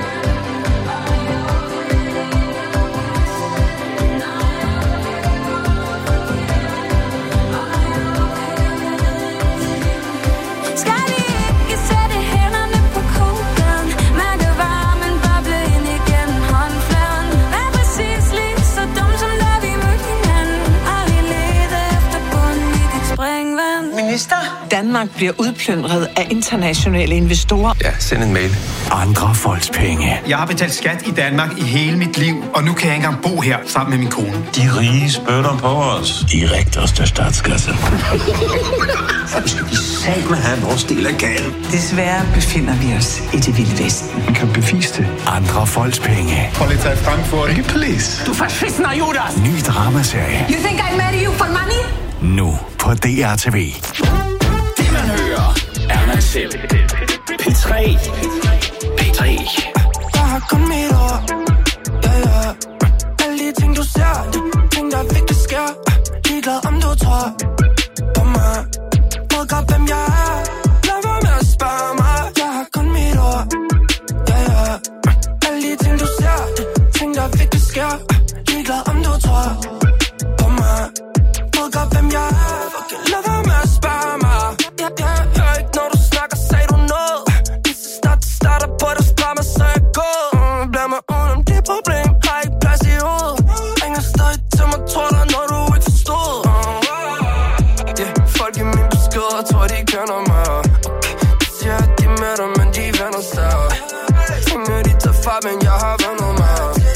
Danmark bliver udplyndret af internationale investorer. Ja, send en mail. Andre folks penge. Jeg har betalt skat i Danmark i hele mit liv, og nu kan jeg ikke engang bo her sammen med min kone. De rige spytter på os. I rigtigste statskasse. Så skal vi satme have vores del af gaden. Desværre befinder vi os i det vilde vesten. Man kan bevise det. Andre folks penge. Polizei Frankfurt. Ikke police. Du verschissener Judas! Ny dramaserie. You think I marry you for money? Nu på D R T V. Det man hører, er man selv. P tre. P tre. Jeg har kun mit ord. Ja, ja. Alle de ting du ser, de ting der virkelig sker. Ligeglad om du tror på mig. Ved godt hvem jeg er. Lad være med at spørge mig. Jeg har kun mit ord. Ja, ja. Alle de ting du ser, de ting der virkelig sker. Ligeglad om du tror på mig. Ved godt hvem jeg er. Fucking lad være med at spørge mig. Jeg, jeg hører ikke når du snakker, sagde du noget. Lige så snart det starter på det, spørger mig, så jeg går. Mm, Blad mig udenom det problem, har ikke plads i hovedet. Ringer stadig til mig, tror der når du ikke forstod. Mm, yeah, folk i min beskeder, tror de kender mig. Okay, de siger at de er med dig, men de vender sig. Tingene de tager fra, men jeg har vendet mig.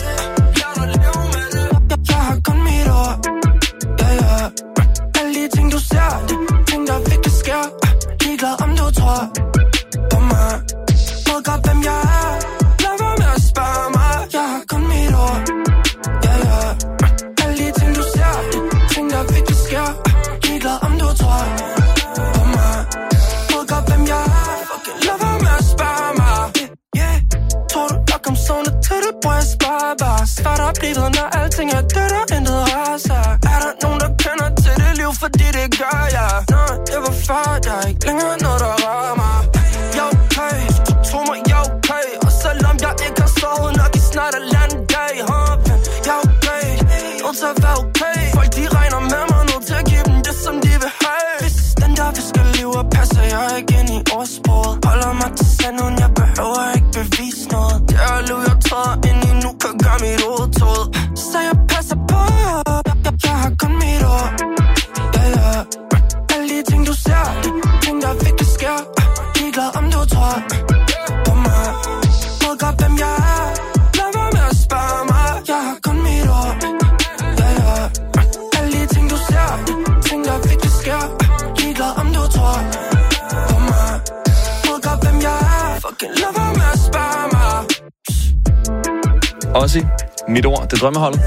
Jeg, jeg har kun mit ord. Ja, ja. Alle de ting du ser, de ting der virkelig sker. Ligeglad om du tror på mig. Ved godt hvem jeg er. Lad være med at spørge mig. Jeg har kun mit ord. Ja, ja. Alle de ting du ser, de ting der virkelig sker. Ligeglad om du tror på mig. Ved godt hvem jeg er. Fucking lad være med at spørge mig. Yeah, tror du nok om sånne til det, bror jeg spørger bare. Svart op livet, når alting er dødt og intet rører sig. Er der nogen, der kender til det liv, fordi det gør jeg? Nå, det var før, jeg er ikke længere noget, der rører mig. Jeg er okay, du tror mig, jeg er okay. Og selvom jeg ikke har sovet nok i snart en eller anden dag, huh? Men jeg er okay, nødt til at være okay. Folk de regner med mig, nødt til at give dem det, som de vil have. Hvis den der vi skal leve, passer jeg ikke ind i ordsproget. Holder mig til sanden, jeg behøver ikke bevise noget. Det er liv, jeg træder ind i nu, kan gøre mit hoved tåd. Så jeg passer på, jeg, jeg, jeg har kun mit ord. Ja, ja. Alle de ting du ser, de ting der virkelig sker. Ligeglad om du tror på mig. Ved godt hvem jeg er. Lad være med at spørge mig. Jeg har kun mit ord. Ja, ja. Alle de ting du ser, de ting der virkelig sker. Ligeglad om du tror på mig. Ved godt hvem jeg er. Fucking lad være med at spørge mig. Også mit ord, det drømmeholdet.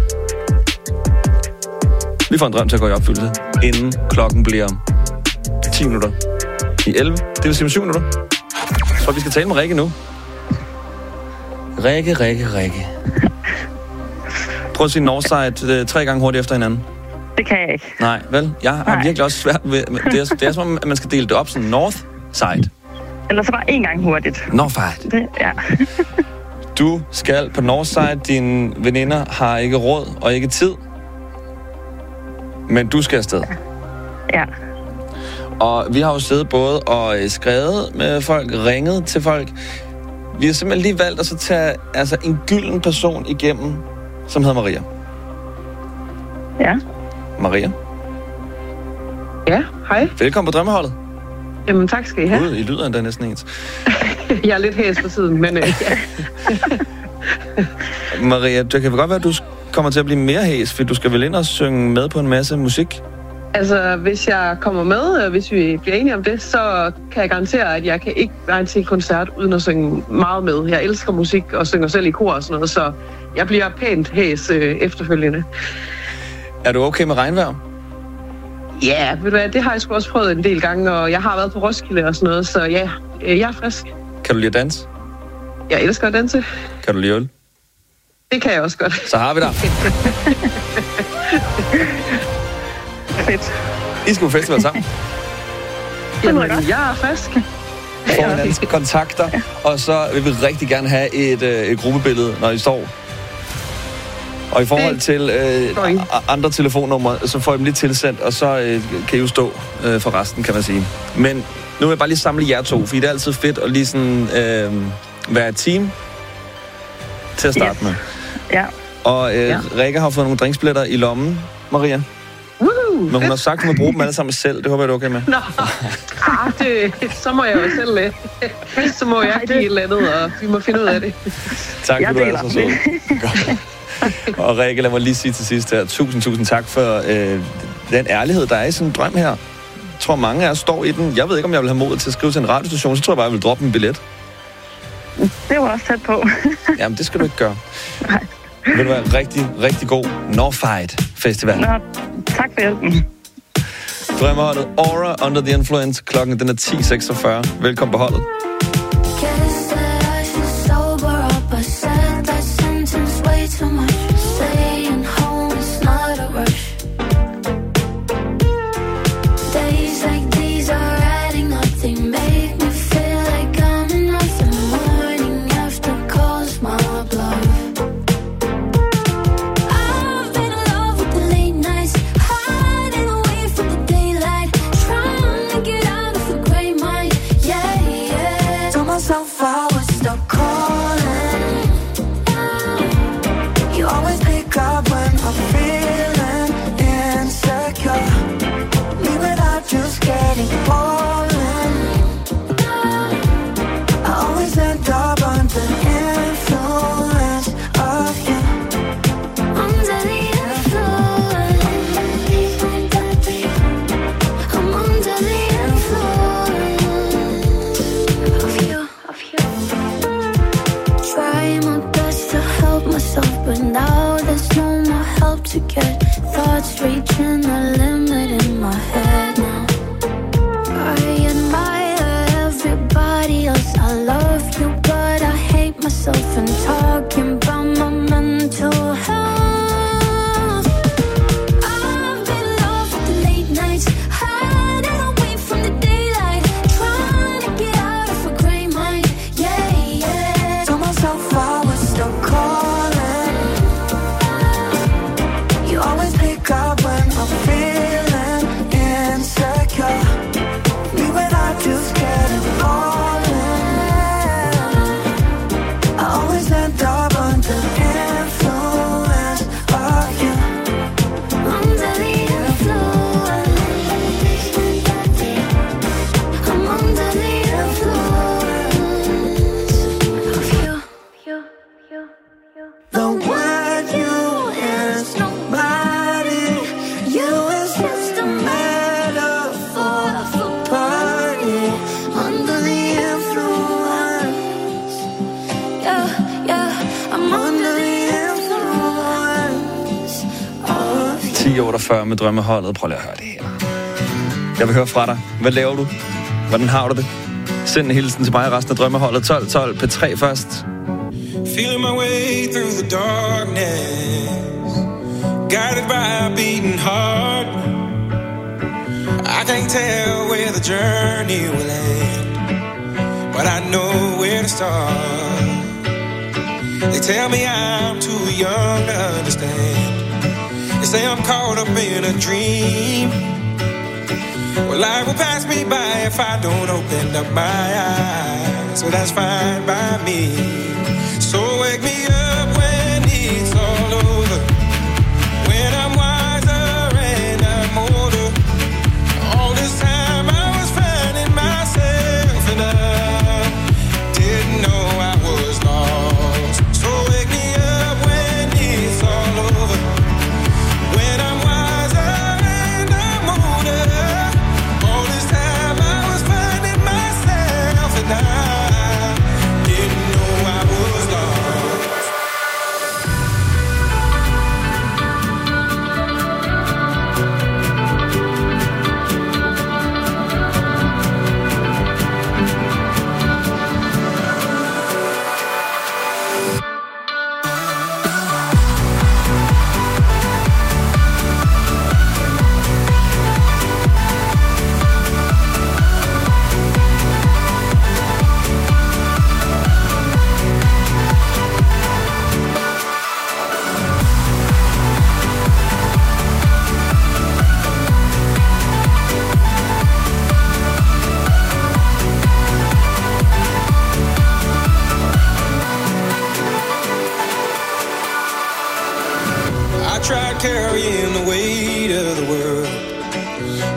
Vi får en drøm til at gå i opfyldelse, inden klokken bliver ti minutter i elleve. Det vil sige om syv minutter. Så vi skal tale med Rikke nu. Rikke, Rikke, Rikke. Prøv at sige Northside uh, tre gange hurtigt efter hinanden. Det kan jeg ikke. Nej, vel? Jeg har Nej. virkelig også svært ved... Det er, det er som om, at man skal dele det op sådan Northside. Eller så bare en gang hurtigt. Northside. Det, ja. Du skal på Northside. Dine veninder har ikke råd og ikke tid. Men du skal afsted. Ja. Og vi har jo siddet både og skrevet med folk, ringet til folk. Vi har simpelthen lige valgt at så tage altså, en gylden person igennem, som hedder Maria. Ja. Maria. Ja, hej. Velkommen på Drømmeholdet. Jamen, tak skal I have. Gud, I lyder endda næsten ens. Jeg er lidt hæs på tiden, men... Øh, ja. Maria, det kan godt være, at du kommer til at blive mere hæs, for du skal vel ind og synge med på en masse musik? Altså, hvis jeg kommer med, hvis vi bliver enige om det, så kan jeg garantere, at jeg kan ikke være til en koncert uden at synge meget med. Jeg elsker musik og synger selv i kor og sådan noget, så jeg bliver pænt hæs øh, efterfølgende. Er du okay med regnvejr? Ja, ved du hvad, det har jeg sgu også prøvet en del gange, og jeg har været på Roskilde og sådan noget, så ja, øh, jeg er frisk. Kan du lide at danse? Jeg elsker at danse. Kan du lide øl? Det kan jeg også godt. Så har vi dig. Fedt. I skal på festival sammen. Jamen, jeg er frisk. Får hinandens kontakter, og så vil vi rigtig gerne have et, øh, et gruppebillede, når I står. Og i forhold til øh, andre telefonnumre, så får I dem lige tilsendt, og så øh, kan I jo stå øh, for resten, kan man sige. Men nu vil jeg bare lige samle jer to, for det er altid fedt at lige sådan øh, være et team til at starte yes. med. Ja. Og øh, ja. Rikke har fået nogle drinksbilletter i lommen, Maria. Woohoo! Uh. Men hun har sagt, at hun vil bruge dem alle sammen selv. Det håber jeg, du er okay med. Nå, ah, det, så må jeg jo selv lidt. Så må jeg give et eller andet, og vi må finde ud af det. Tak, jeg for du er så sød. Og Rikke, lad mig lige sige til sidst her. Tusind, tusind tak for øh, den ærlighed, der er i sådan en drøm her. Jeg tror, mange af os står i den. Jeg ved ikke, om jeg vil have mod til at skrive til en radiostation. Så tror jeg bare, jeg vil droppe en billet. Det var også tæt på. Jamen, det skal du ikke gøre. Nej. Vil du være rigtig, rigtig god Northfight Festival. Nå, tak for hjælpen. Drømmeholdet Aura Under the Influence. Klokken den er ti seksogfyrre. Velkommen på holdet. ti otteogfyrre med drømmeholdet. Prøv lige at høre det her. Jeg vil høre fra dig. Hvad laver du? Hvordan har du det? Send en hilsen til mig og resten af drømmeholdet. tolv tolv P tre først. Feeling my way through the darkness, guided by a beating heart. I can't tell where the journey will end, but I know where to start. They tell me I'm too young to understand. They say I'm caught up in a dream. Well, life will pass me by if I don't open up my eyes. So that's fine by me. So wake me up when it's all over, when I'm wiser and I'm older. All this time I was finding myself and I didn't know I was lost. So wake me up when it's all over, when I'm wiser and I'm older. All this time I was finding myself and I didn't know I was lost. I tried carrying the weight of the world,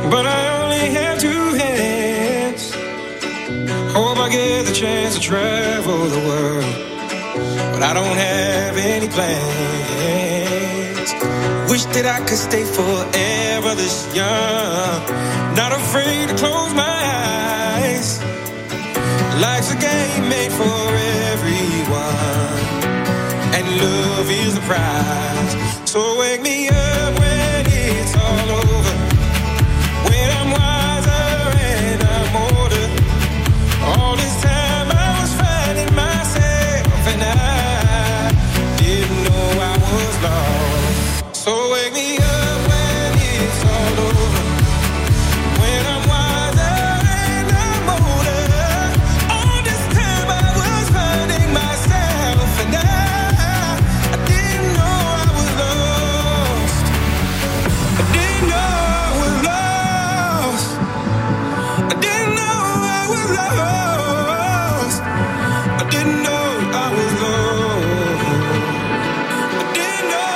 but I only have two hands. Hope I get the chance to travel the world, but I don't have any plans. Wish that I could stay forever this young, not afraid to close my eyes. Life's a game made for everyone, and love is the prize. So wake me up when it's all over, when I'm wiser and I'm older. All this time I was finding myself, and I didn't know I was lost. So wake me up when it's all over, when I'm wiser and I'm older. All this time I was finding myself, and I, I didn't know I was lost. I didn't know I was lost. I didn't know I was lost. I didn't know I was lost. I didn't know.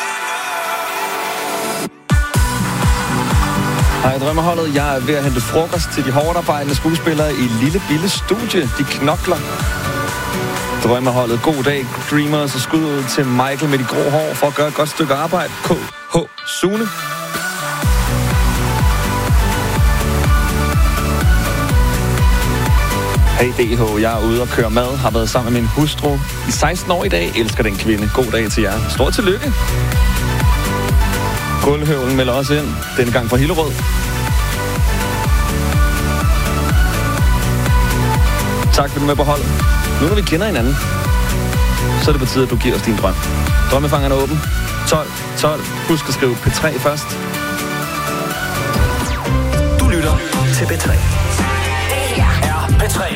Hej Drømmeholdet, jeg er ved at hente frokost til de hårdt arbejdende skuespillere i Lille Bille Studie. De knokler. Drømmeholdet, god dag, Dreamers, og skud ud til Michael med de grå hår for at gøre et godt stykke arbejde. K H Sune. Hey D H, jeg er ude og køre mad, har været sammen med min hustru i seksten år i dag. Elsker den kvinde. God dag til jer. Stort tillykke. Guldhøvlen melder også ind, denne gang fra Hillerød. Tak for du med på holdet. Nu når vi kender hinanden, så er det på tide, at du giver os din drøm. Drømmefangeren er åben. tolv tolv. Husk at skrive P tre først. Du lytter til P tre. Det her er P tre.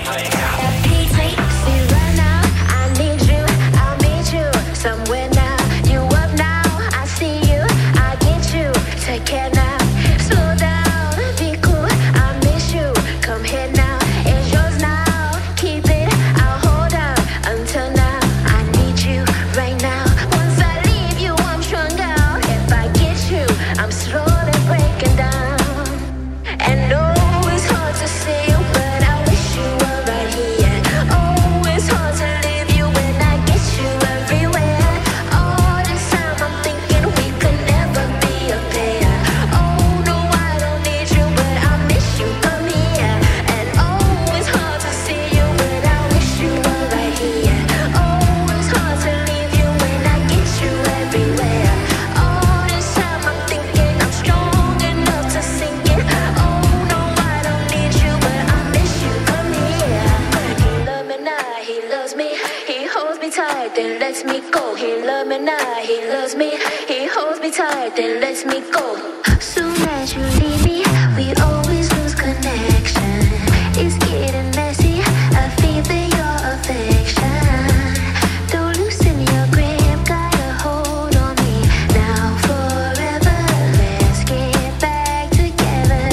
Somewhere now, you up now, I see you, I get you, take care now, slow down, be cool, I miss you, come here now, it's yours now, keep it, I'll hold out, until now, I need you right now, once I leave you, I'm strung out, if I get you, I'm slowly breaking down, and no, it's hard to see you, but I wish you were right here, oh, it's hard to leave you when I get you everywhere. Then lets me go. He loves me now. He loves me. He holds me tight. Then lets me go. Soon as you leave me, we always lose connection. It's getting messy. I feel that your affection. Don't loosen your grip. Got a hold on me now forever. Let's get back together.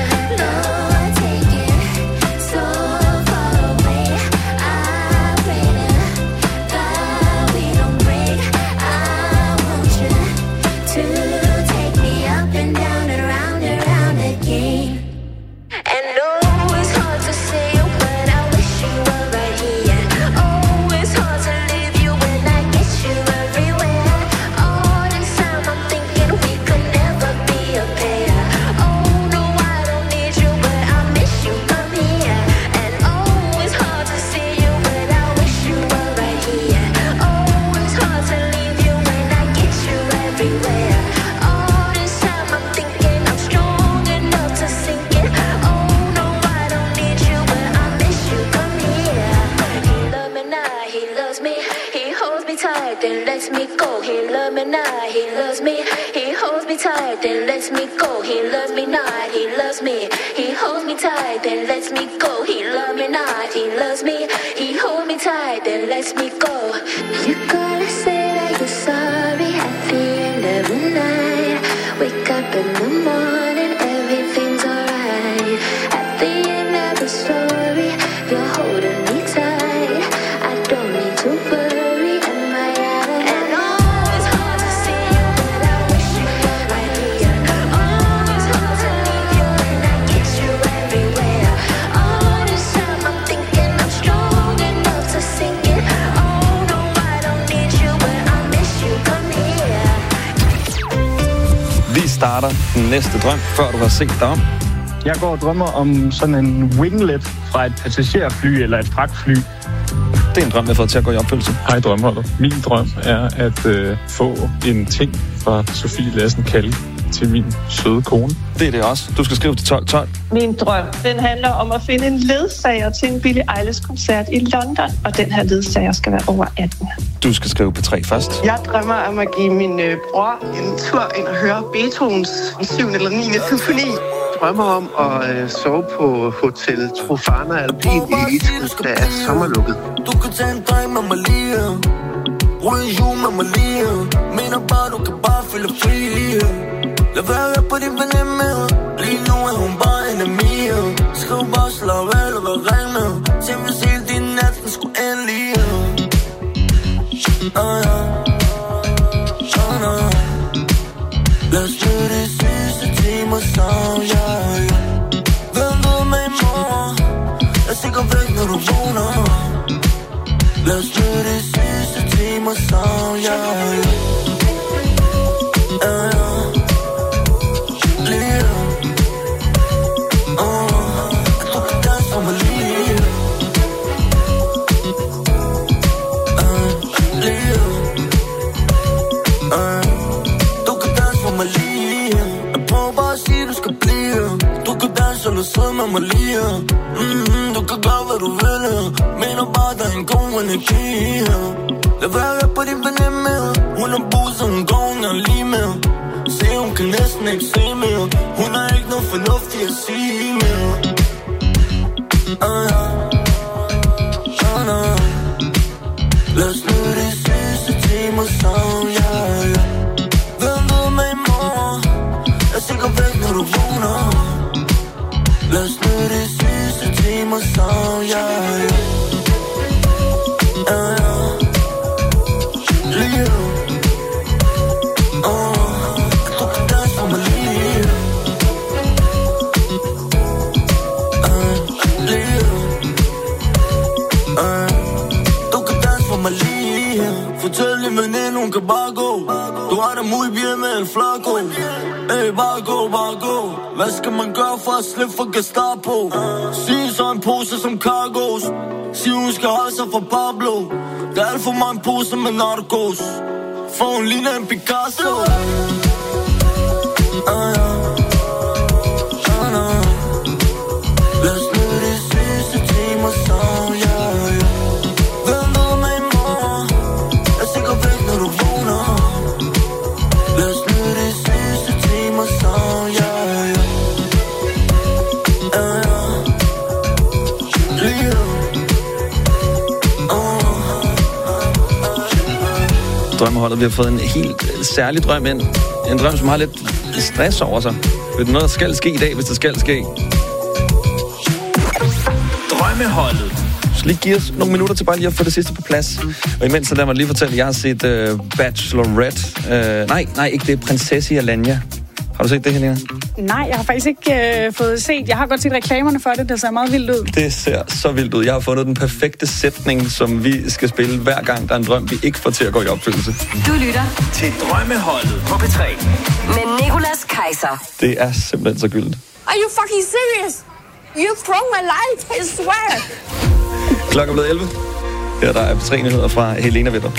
Lord, take it so far away. I pray to God we don't break. I want you to take me up and down and round and round again. And no, it's hard to say you, but I wish you were right here. Oh, it's hard to leave you when I get you everywhere. All this time I'm thinking we could never be a pair. Oh, no, I don't need you, but I miss you, come here. And oh, it's hard to see you, but I wish you were right here. Oh, it's hard to leave you when I get you everywhere. All this time I'm thinking I'm strong enough to sink it. Oh, no, I don't need you, but I miss you, come here. He loves me now, he loves me. He holds me tight, then lets me go. He loves me now, he loves me. He holds me tight, then lets me go. He loves me not, he loves me. He holds me tight, then lets me go. He loves me not, he loves me. He holds me tight, then lets me go. You gotta say that you're sorry at the end of the night. Wake up in the morning, everything's alright. At the end of the story, you're holding me tight. I don't need to worry, am I out of and oh, it's hard to see you, but I wish you were right here. Oh, it's hard to leave you starter den næste drøm, før du har set dig om? Jeg går og drømmer om sådan en winglet fra et passagerfly eller et fragtfly. Det er en drøm, jeg har fået til at gå i opfyldelse. Hej drømholdet. Min drøm er at øh, få en ting fra Sofie Lassen Kalke til min søde kone. Det er det også. Du skal skrive til tolv tolv. Min drøm, den handler om at finde en ledsager til en Billie Eilish-koncert i London, og den her ledsager skal være over atten. Du skal skrive på tre først. Jeg drømmer om at give min øh, bror en tur ind og høre Beethovens syvende eller niende symfoni. Jeg drømmer om at øh, sove på Hotel Trofana Alpin i Itzkusk, der er sommerlukket. Du kan tage en dreng med mig lige rulle en jul med mig lige mener bare, du kan bare følge fri. Lad være på din veninde. Lige nu er hun bare en af mine. Skriv bare slag eller hvad ring med. Se hvis hele din nat, den skulle endelig. Ah ja, ah ja. Lad os gøre det sidste timer sammen, ja, ja. Vent ud med i morgen. Jeg er sikker væk, når du vågner. Lad os gøre det sidste timer sammen, ja, ja. Ah ja. Du sidder med mig lige mm-hmm, du kan gøre, hvad du vil mener bare, der er en god energi lad være på din veninde hun er buset, hun går, hun er lige med se, hun kan næsten ikke se mere hun har ikke noget fornuftigt at sige mere ah, ja. Ah, ja. Lad os nyde de sidste timer sammen, ja, ja. Vent ud med i morgen jeg er sikker væk, når du vågner. Lad os nyde de sidste timer sammen, ja, ja. Ja, ja. Lige oh, du kan danse for mig lige uh, Lige uh, du kan danse for mig lige fortæl din veninde, hun kan bare gå. Du har det muy bien med en flaco. Ey, bare gå, bare gå. Hvad skal man gøre for at slippe for Gestapo? Sig så en pose som cargos. Sig hun skal holde sig fra Pablo. Der er alt for mig en pose med narkos. For hun ligner en Picasso. Ah, ja. Ah, ja. Lad os nyde de sidste timer sammen, ja, ja. Vent ud med i morgen jeg er sikker væk, når du vågner. Lad os nyde de sidste timer sammen, ja, ja. Ja, ja. Lige Drømmeholdet, vi har fået en helt særlig drøm ind. En drøm, som har lidt stress over sig. Det er noget, der skal ske i dag, hvis det skal ske. Drømmeholdet. Så lige give os nogle minutter til bare lige at få det sidste på plads. Og imens så lad mig lige fortælle, at jeg har set uh, Bachelorette. Uh, nej, nej, ikke det er Prinsesse Alanya. Har du set det, Helena? Nej, jeg har faktisk ikke øh, fået set. Jeg har godt set reklamerne for det, det ser meget vildt ud. Det ser så vildt ud. Jeg har fundet den perfekte sætning, som vi skal spille hver gang, der er en drøm, vi ikke får til at gå i opfyldelse. Du lytter til Drømmeholdet på P tre. med Nicolas Kaiser. Det er simpelthen så gyldent. Are you fucking serious? You throw my life, I swear. Klokken er blevet elleve. Her der er P tre nyheder fra Helena Vitter.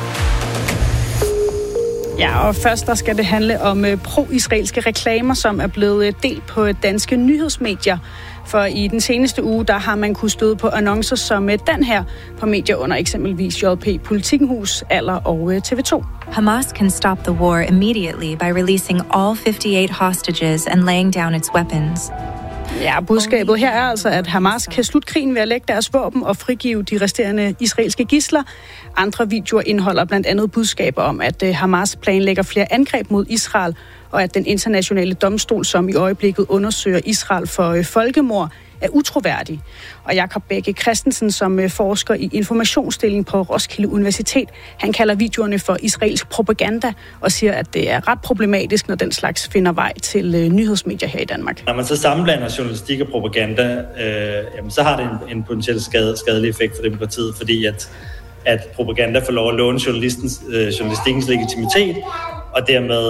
Ja, og først der skal det handle om uh, pro-israelske reklamer, som er blevet uh, delt på uh, danske nyhedsmedier. For i den seneste uge, der har man kunnet støde på annoncer som uh, den her på medier under eksempelvis J P Politikenhus, Aller og uh, T V to. Hamas can stop the war immediately by releasing all fifty-eight hostages and laying down its weapons. Ja, budskabet her er altså, at Hamas kan slutte krigen ved at lægge deres våben og frigive de resterende israelske gidsler. Andre videoer indeholder blandt andet budskaber om, at Hamas planlægger flere angreb mod Israel, og at den internationale domstol, som i øjeblikket undersøger Israel for folkemord, er utroværdig. Og Jakob Bække Christensen, som forsker i informationsdeling på Roskilde Universitet, han kalder videoerne for israelsk propaganda og siger, at det er ret problematisk, når den slags finder vej til nyhedsmedier her i Danmark. Når man så sammenblander journalistik og propaganda, øh, jamen, så har det en, en potentielt skade, skadelig effekt for demokratiet, fordi at, at propaganda får lov at låne journalistens, øh, journalistikkens legitimitet, og dermed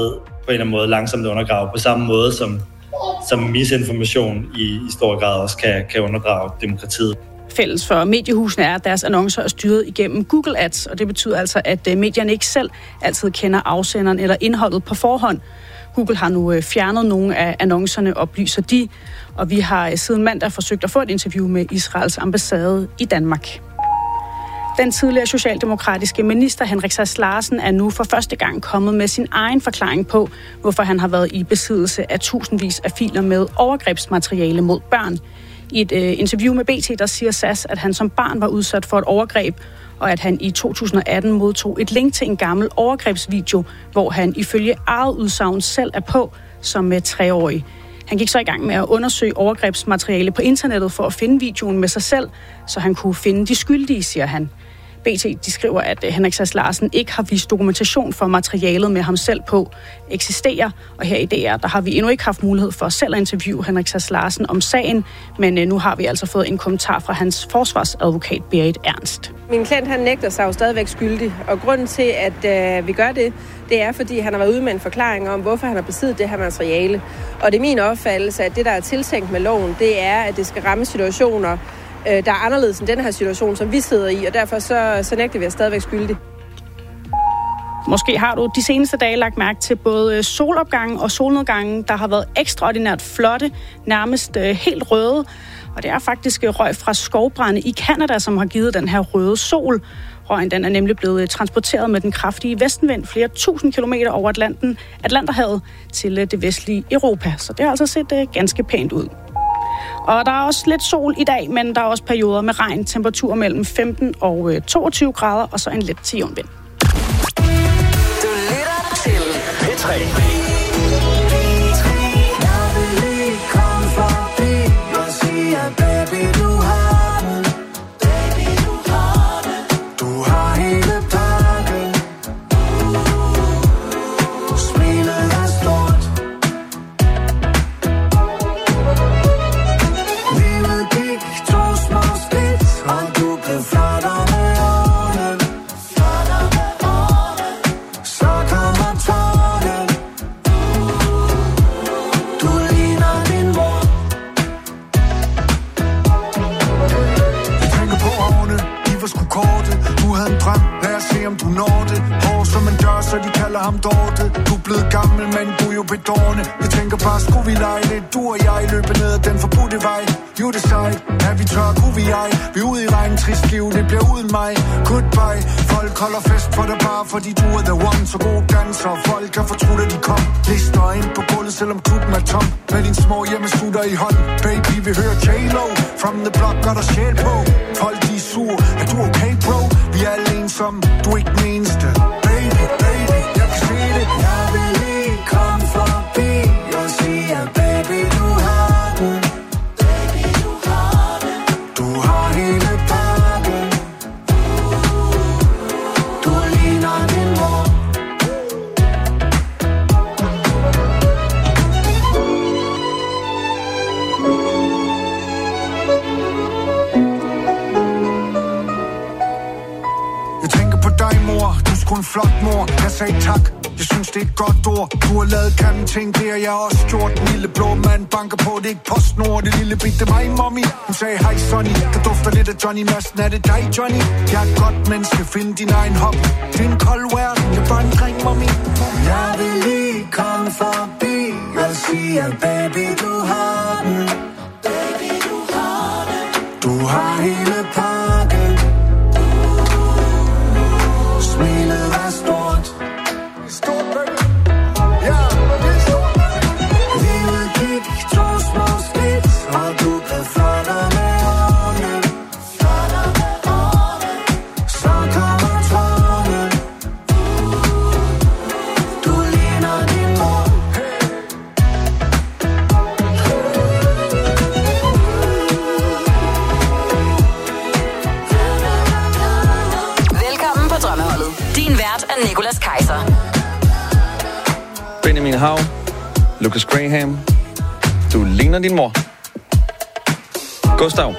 på en eller anden måde langsomt undergrave, på samme måde som, som misinformation i, i stor grad også kan, kan undergrave demokratiet. Fælles for mediehusene er, at deres annoncer er styret igennem Google Ads, og det betyder altså, at medierne ikke selv altid kender afsenderen eller indholdet på forhånd. Google har nu fjernet nogle af annoncerne, oplyser de, og vi har siden mandag forsøgt at få et interview med Israels ambassade i Danmark. Den tidligere socialdemokratiske minister Henrik Sass Larsen er nu for første gang kommet med sin egen forklaring på, hvorfor han har været i besiddelse af tusindvis af filer med overgrebsmateriale mod børn. I et øh, interview med B T, der siger Sass, at han som barn var udsat for et overgreb, og at han i to tusind og atten modtog et link til en gammel overgrebsvideo, hvor han ifølge eget udsagn selv er på som med treårig. Han gik så i gang med at undersøge overgrebsmateriale på internettet for at finde videoen med sig selv, så han kunne finde de skyldige, siger han. B T de skriver, at Henrik Sass Larsen ikke har vist dokumentation for materialet med ham selv på eksisterer, og her i D R, der har vi endnu ikke haft mulighed for selv at interviewe Henrik Sass Larsen om sagen, men nu har vi altså fået en kommentar fra hans forsvarsadvokat Berit Ernst. Min klient han nægter sig jo stadigvæk skyldig, og grunden til, at øh, vi gør det, det er, fordi han har været ude med en forklaring om, hvorfor han har besiddet det her materiale. Og det er min opfattelse, at det, der er tiltænkt med loven, det er, at det skal ramme situationer, der er anderledes end den her situation, som vi sidder i, og derfor så, så nægter vi at stadigvæk skyldig. Måske har du de seneste dage lagt mærke til både solopgangen og solnedgangen, der har været ekstraordinært flotte, nærmest helt røde. Og det er faktisk røg fra skovbrænde i Canada, som har givet den her røde sol. Røgen den er nemlig blevet transporteret med den kraftige vestenvind flere tusind kilometer over Atlanten, Atlanterhavet til det vestlige Europa. Så det har altså set ganske pænt ud. Og der er også lidt sol i dag, men der er også perioder med regn, temperaturer mellem femten og toogtyve grader, og så en let til jævn vind. Du lytter til P tre. Ham Dorte. Du er blevet gammel, men du er jo bedårende. Jeg tænker bare, skulle vi lege lidt? Du og jeg løber ned ad den forbudte vej. You decide, er vi tør, kunne vi ej? Vi er ude i regn, trist liv, det bliver uden mig. Goodbye, folk holder fest for dig bare, fordi du er the one. Så god danser, folk kan fortrudt, at de kom. Lister ind på gulvet, selvom klubben er tom. Med din små hjemmesutter i hånden. Baby, vi hører J-Lo. From the block, gør der sjæl på. Folk, de er sur. Er du okay, bro? Vi er alle ensomme. Du er ikke den eneste. Baby, baby. Jeg vil lige komme forbi og sige, at baby, du har den. Baby, du har den. Du har hele pakken. Du ligner din mor. Jeg tænker på dig, mor. Du er sgu en flot mor. Jeg sagde tak. Jeg synes, det er et godt ord. Du har lavet grimme ting, det har jeg også gjort. Den lille blå mand banker på, det er ikke PostNord. Det lille bitte mig, mommy. Hun sagde, hej Sonny. Der dufter lidt af Johnny Madsen. Er det dig, Johnny? Jeg er et godt menneske, find din egen hop. Det er en kold verden, jeg er bare en dreng, mommy. Jeg vil lige komme forbi og sige, at baby, du har den. Baby, du har den. Du har hele pakken. Smilet er stort. Stort, baby. Ja, det er stort, baby. Livet gik to små skridt, og du blev flottere med årene. Flottere med årene. Så kommer tårne. Du ligner din mor. Velkommen på Drømmeholdet. Din vært er Nicolas Kaiser. Benjamin Hav, Lucas Graham, du ligner din mor. Gustav.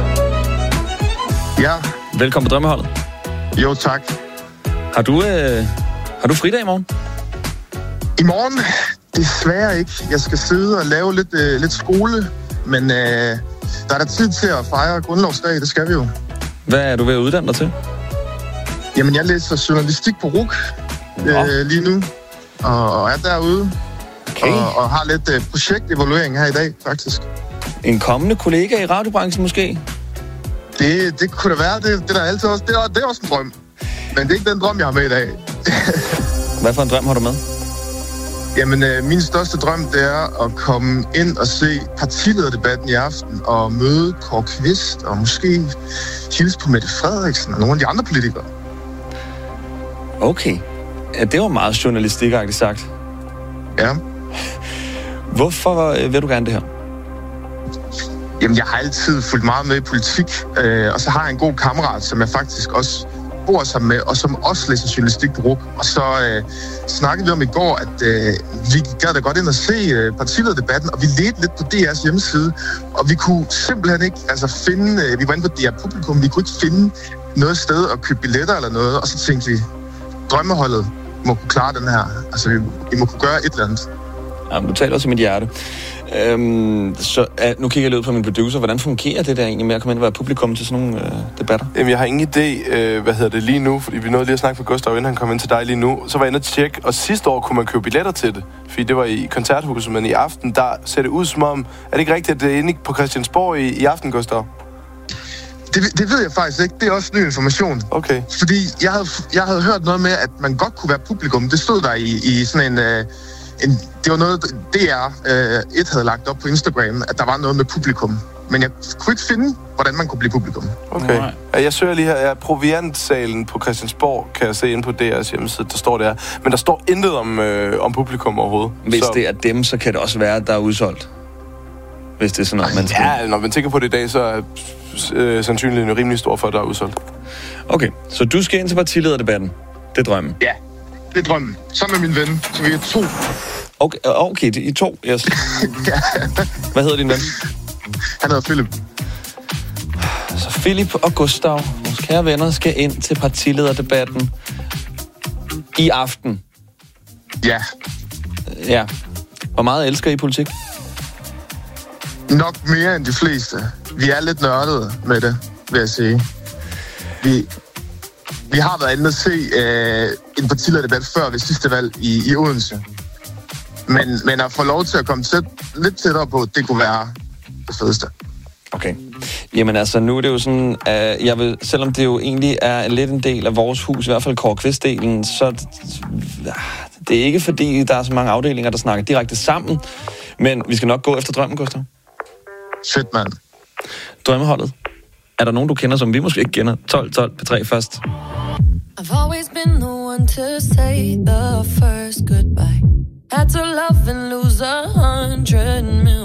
Ja. Velkommen på Drømmeholdet. Jo, tak. Har du, øh, har du fridag i morgen? I morgen? Desværre ikke. Jeg skal sidde og lave lidt, øh, lidt skole, men øh, der er der tid til at fejre grundlovsdag, det skal vi jo. Hvad er du ved at uddanne dig til? Jamen, jeg læser journalistik på R U C øh, lige nu, og er derude, okay. og, og har lidt øh, projektevaluering her i dag, faktisk. En kommende kollega i radiobranchen måske? Det, det kunne da være, det, det, der er altid også, det, er, det er også en drøm, men det er ikke den drøm, jeg har med i dag. Hvad for en drøm har du med? Jamen, øh, min største drøm, det er at komme ind og se partilederdebatten i aften, og møde Kåre Kvist, og måske hilse på Mette Frederiksen og nogle af de andre politikere. Okay. Ja, det var meget journalistikagtigt sagt. Ja. Hvorfor vil du gerne det her? Jamen, jeg har altid fulgt meget med i politik, øh, og så har jeg en god kammerat, som jeg faktisk også bor sammen med, og som også læser journalistik på R U C. Og så øh, snakkede vi om i går, at øh, vi gad da godt ind og se øh, partilederdebatten, og vi ledte lidt på D R's hjemmeside, og vi kunne simpelthen ikke altså, finde, øh, vi var inde på D R Publikum, vi kunne ikke finde noget sted at købe billetter eller noget, og så tænkte vi, drømmeholdet må kunne klare den her. Altså, vi, vi må kunne gøre et eller andet. Jamen, du taler også i mit hjerte. Øhm, så uh, nu kigger jeg lidt ud på min producer. Hvordan fungerer det der egentlig med at komme ind og være publikum til sådan nogle uh, debatter? Jamen, jeg har ingen idé, øh, hvad hedder det lige nu, fordi vi nåede lige at snakke med Gustav, inden han kom ind til dig lige nu. Så var jeg inde og tjekke, og sidste år kunne man købe billetter til det, fordi det var i koncerthuset, men i aften, der ser det ud som om, er det ikke rigtigt, at det er inde på Christiansborg i, i aften, Gustav? Det, det ved jeg faktisk ikke. Det er også ny information. Okay. Fordi jeg havde, jeg havde hørt noget med, at man godt kunne være publikum. Det stod der i, i sådan en... Øh, en det var noget, D R øh, et havde lagt op på Instagram, at der var noget med publikum. Men jeg kunne ikke finde, hvordan man kunne blive publikum. Okay. Ja, jeg søger lige her. Ja, Proviantsalen på Christiansborg, kan jeg se inde på D R's hjemmeside. Der står der. Men der står intet om, øh, om publikum overhovedet. Hvis så... det er dem, så kan det også være, at der er udsolgt. Hvis det er sådan noget, man skal... Ja, når man tænker på det i dag, så er øh, sandsynligheden rimelig stor for, at der er udsolgt. Okay, så du skal ind til partilederdebatten. Det er drømmen. Ja, det er drømmen. Sammen med min ven, så vi er to. Okay, okay, det er I to, yes. Ja. Hvad hedder din ven? Han hedder Philip. Så Philip og Gustav, vores kære venner, skal ind til partilederdebatten i aften. Ja. Ja. Hvor meget elsker I politik? Nok mere end de fleste. Vi er lidt nørdede med det, vil jeg sige. Vi, vi har været inde og se øh, en partilederdebat før ved sidste valg i, i Odense. Men, men at få lov til at komme tæt, lidt tættere på, det kunne være det fedeste. Okay. Jamen altså, nu er det jo sådan, at jeg vil, selvom det jo egentlig er lidt en del af vores hus, i hvert fald Kåre Kvist-delen, så det er ikke fordi, der er så mange afdelinger, der snakker direkte sammen, men vi skal nok gå efter drømmen, Gustav. Fedt, mand. Drømmeholdet. Er der nogen, du kender, som vi måske ikke kender? tolv tolv P tre først. I've always been the one to say the first goodbye. Had to love and lose a hundred million.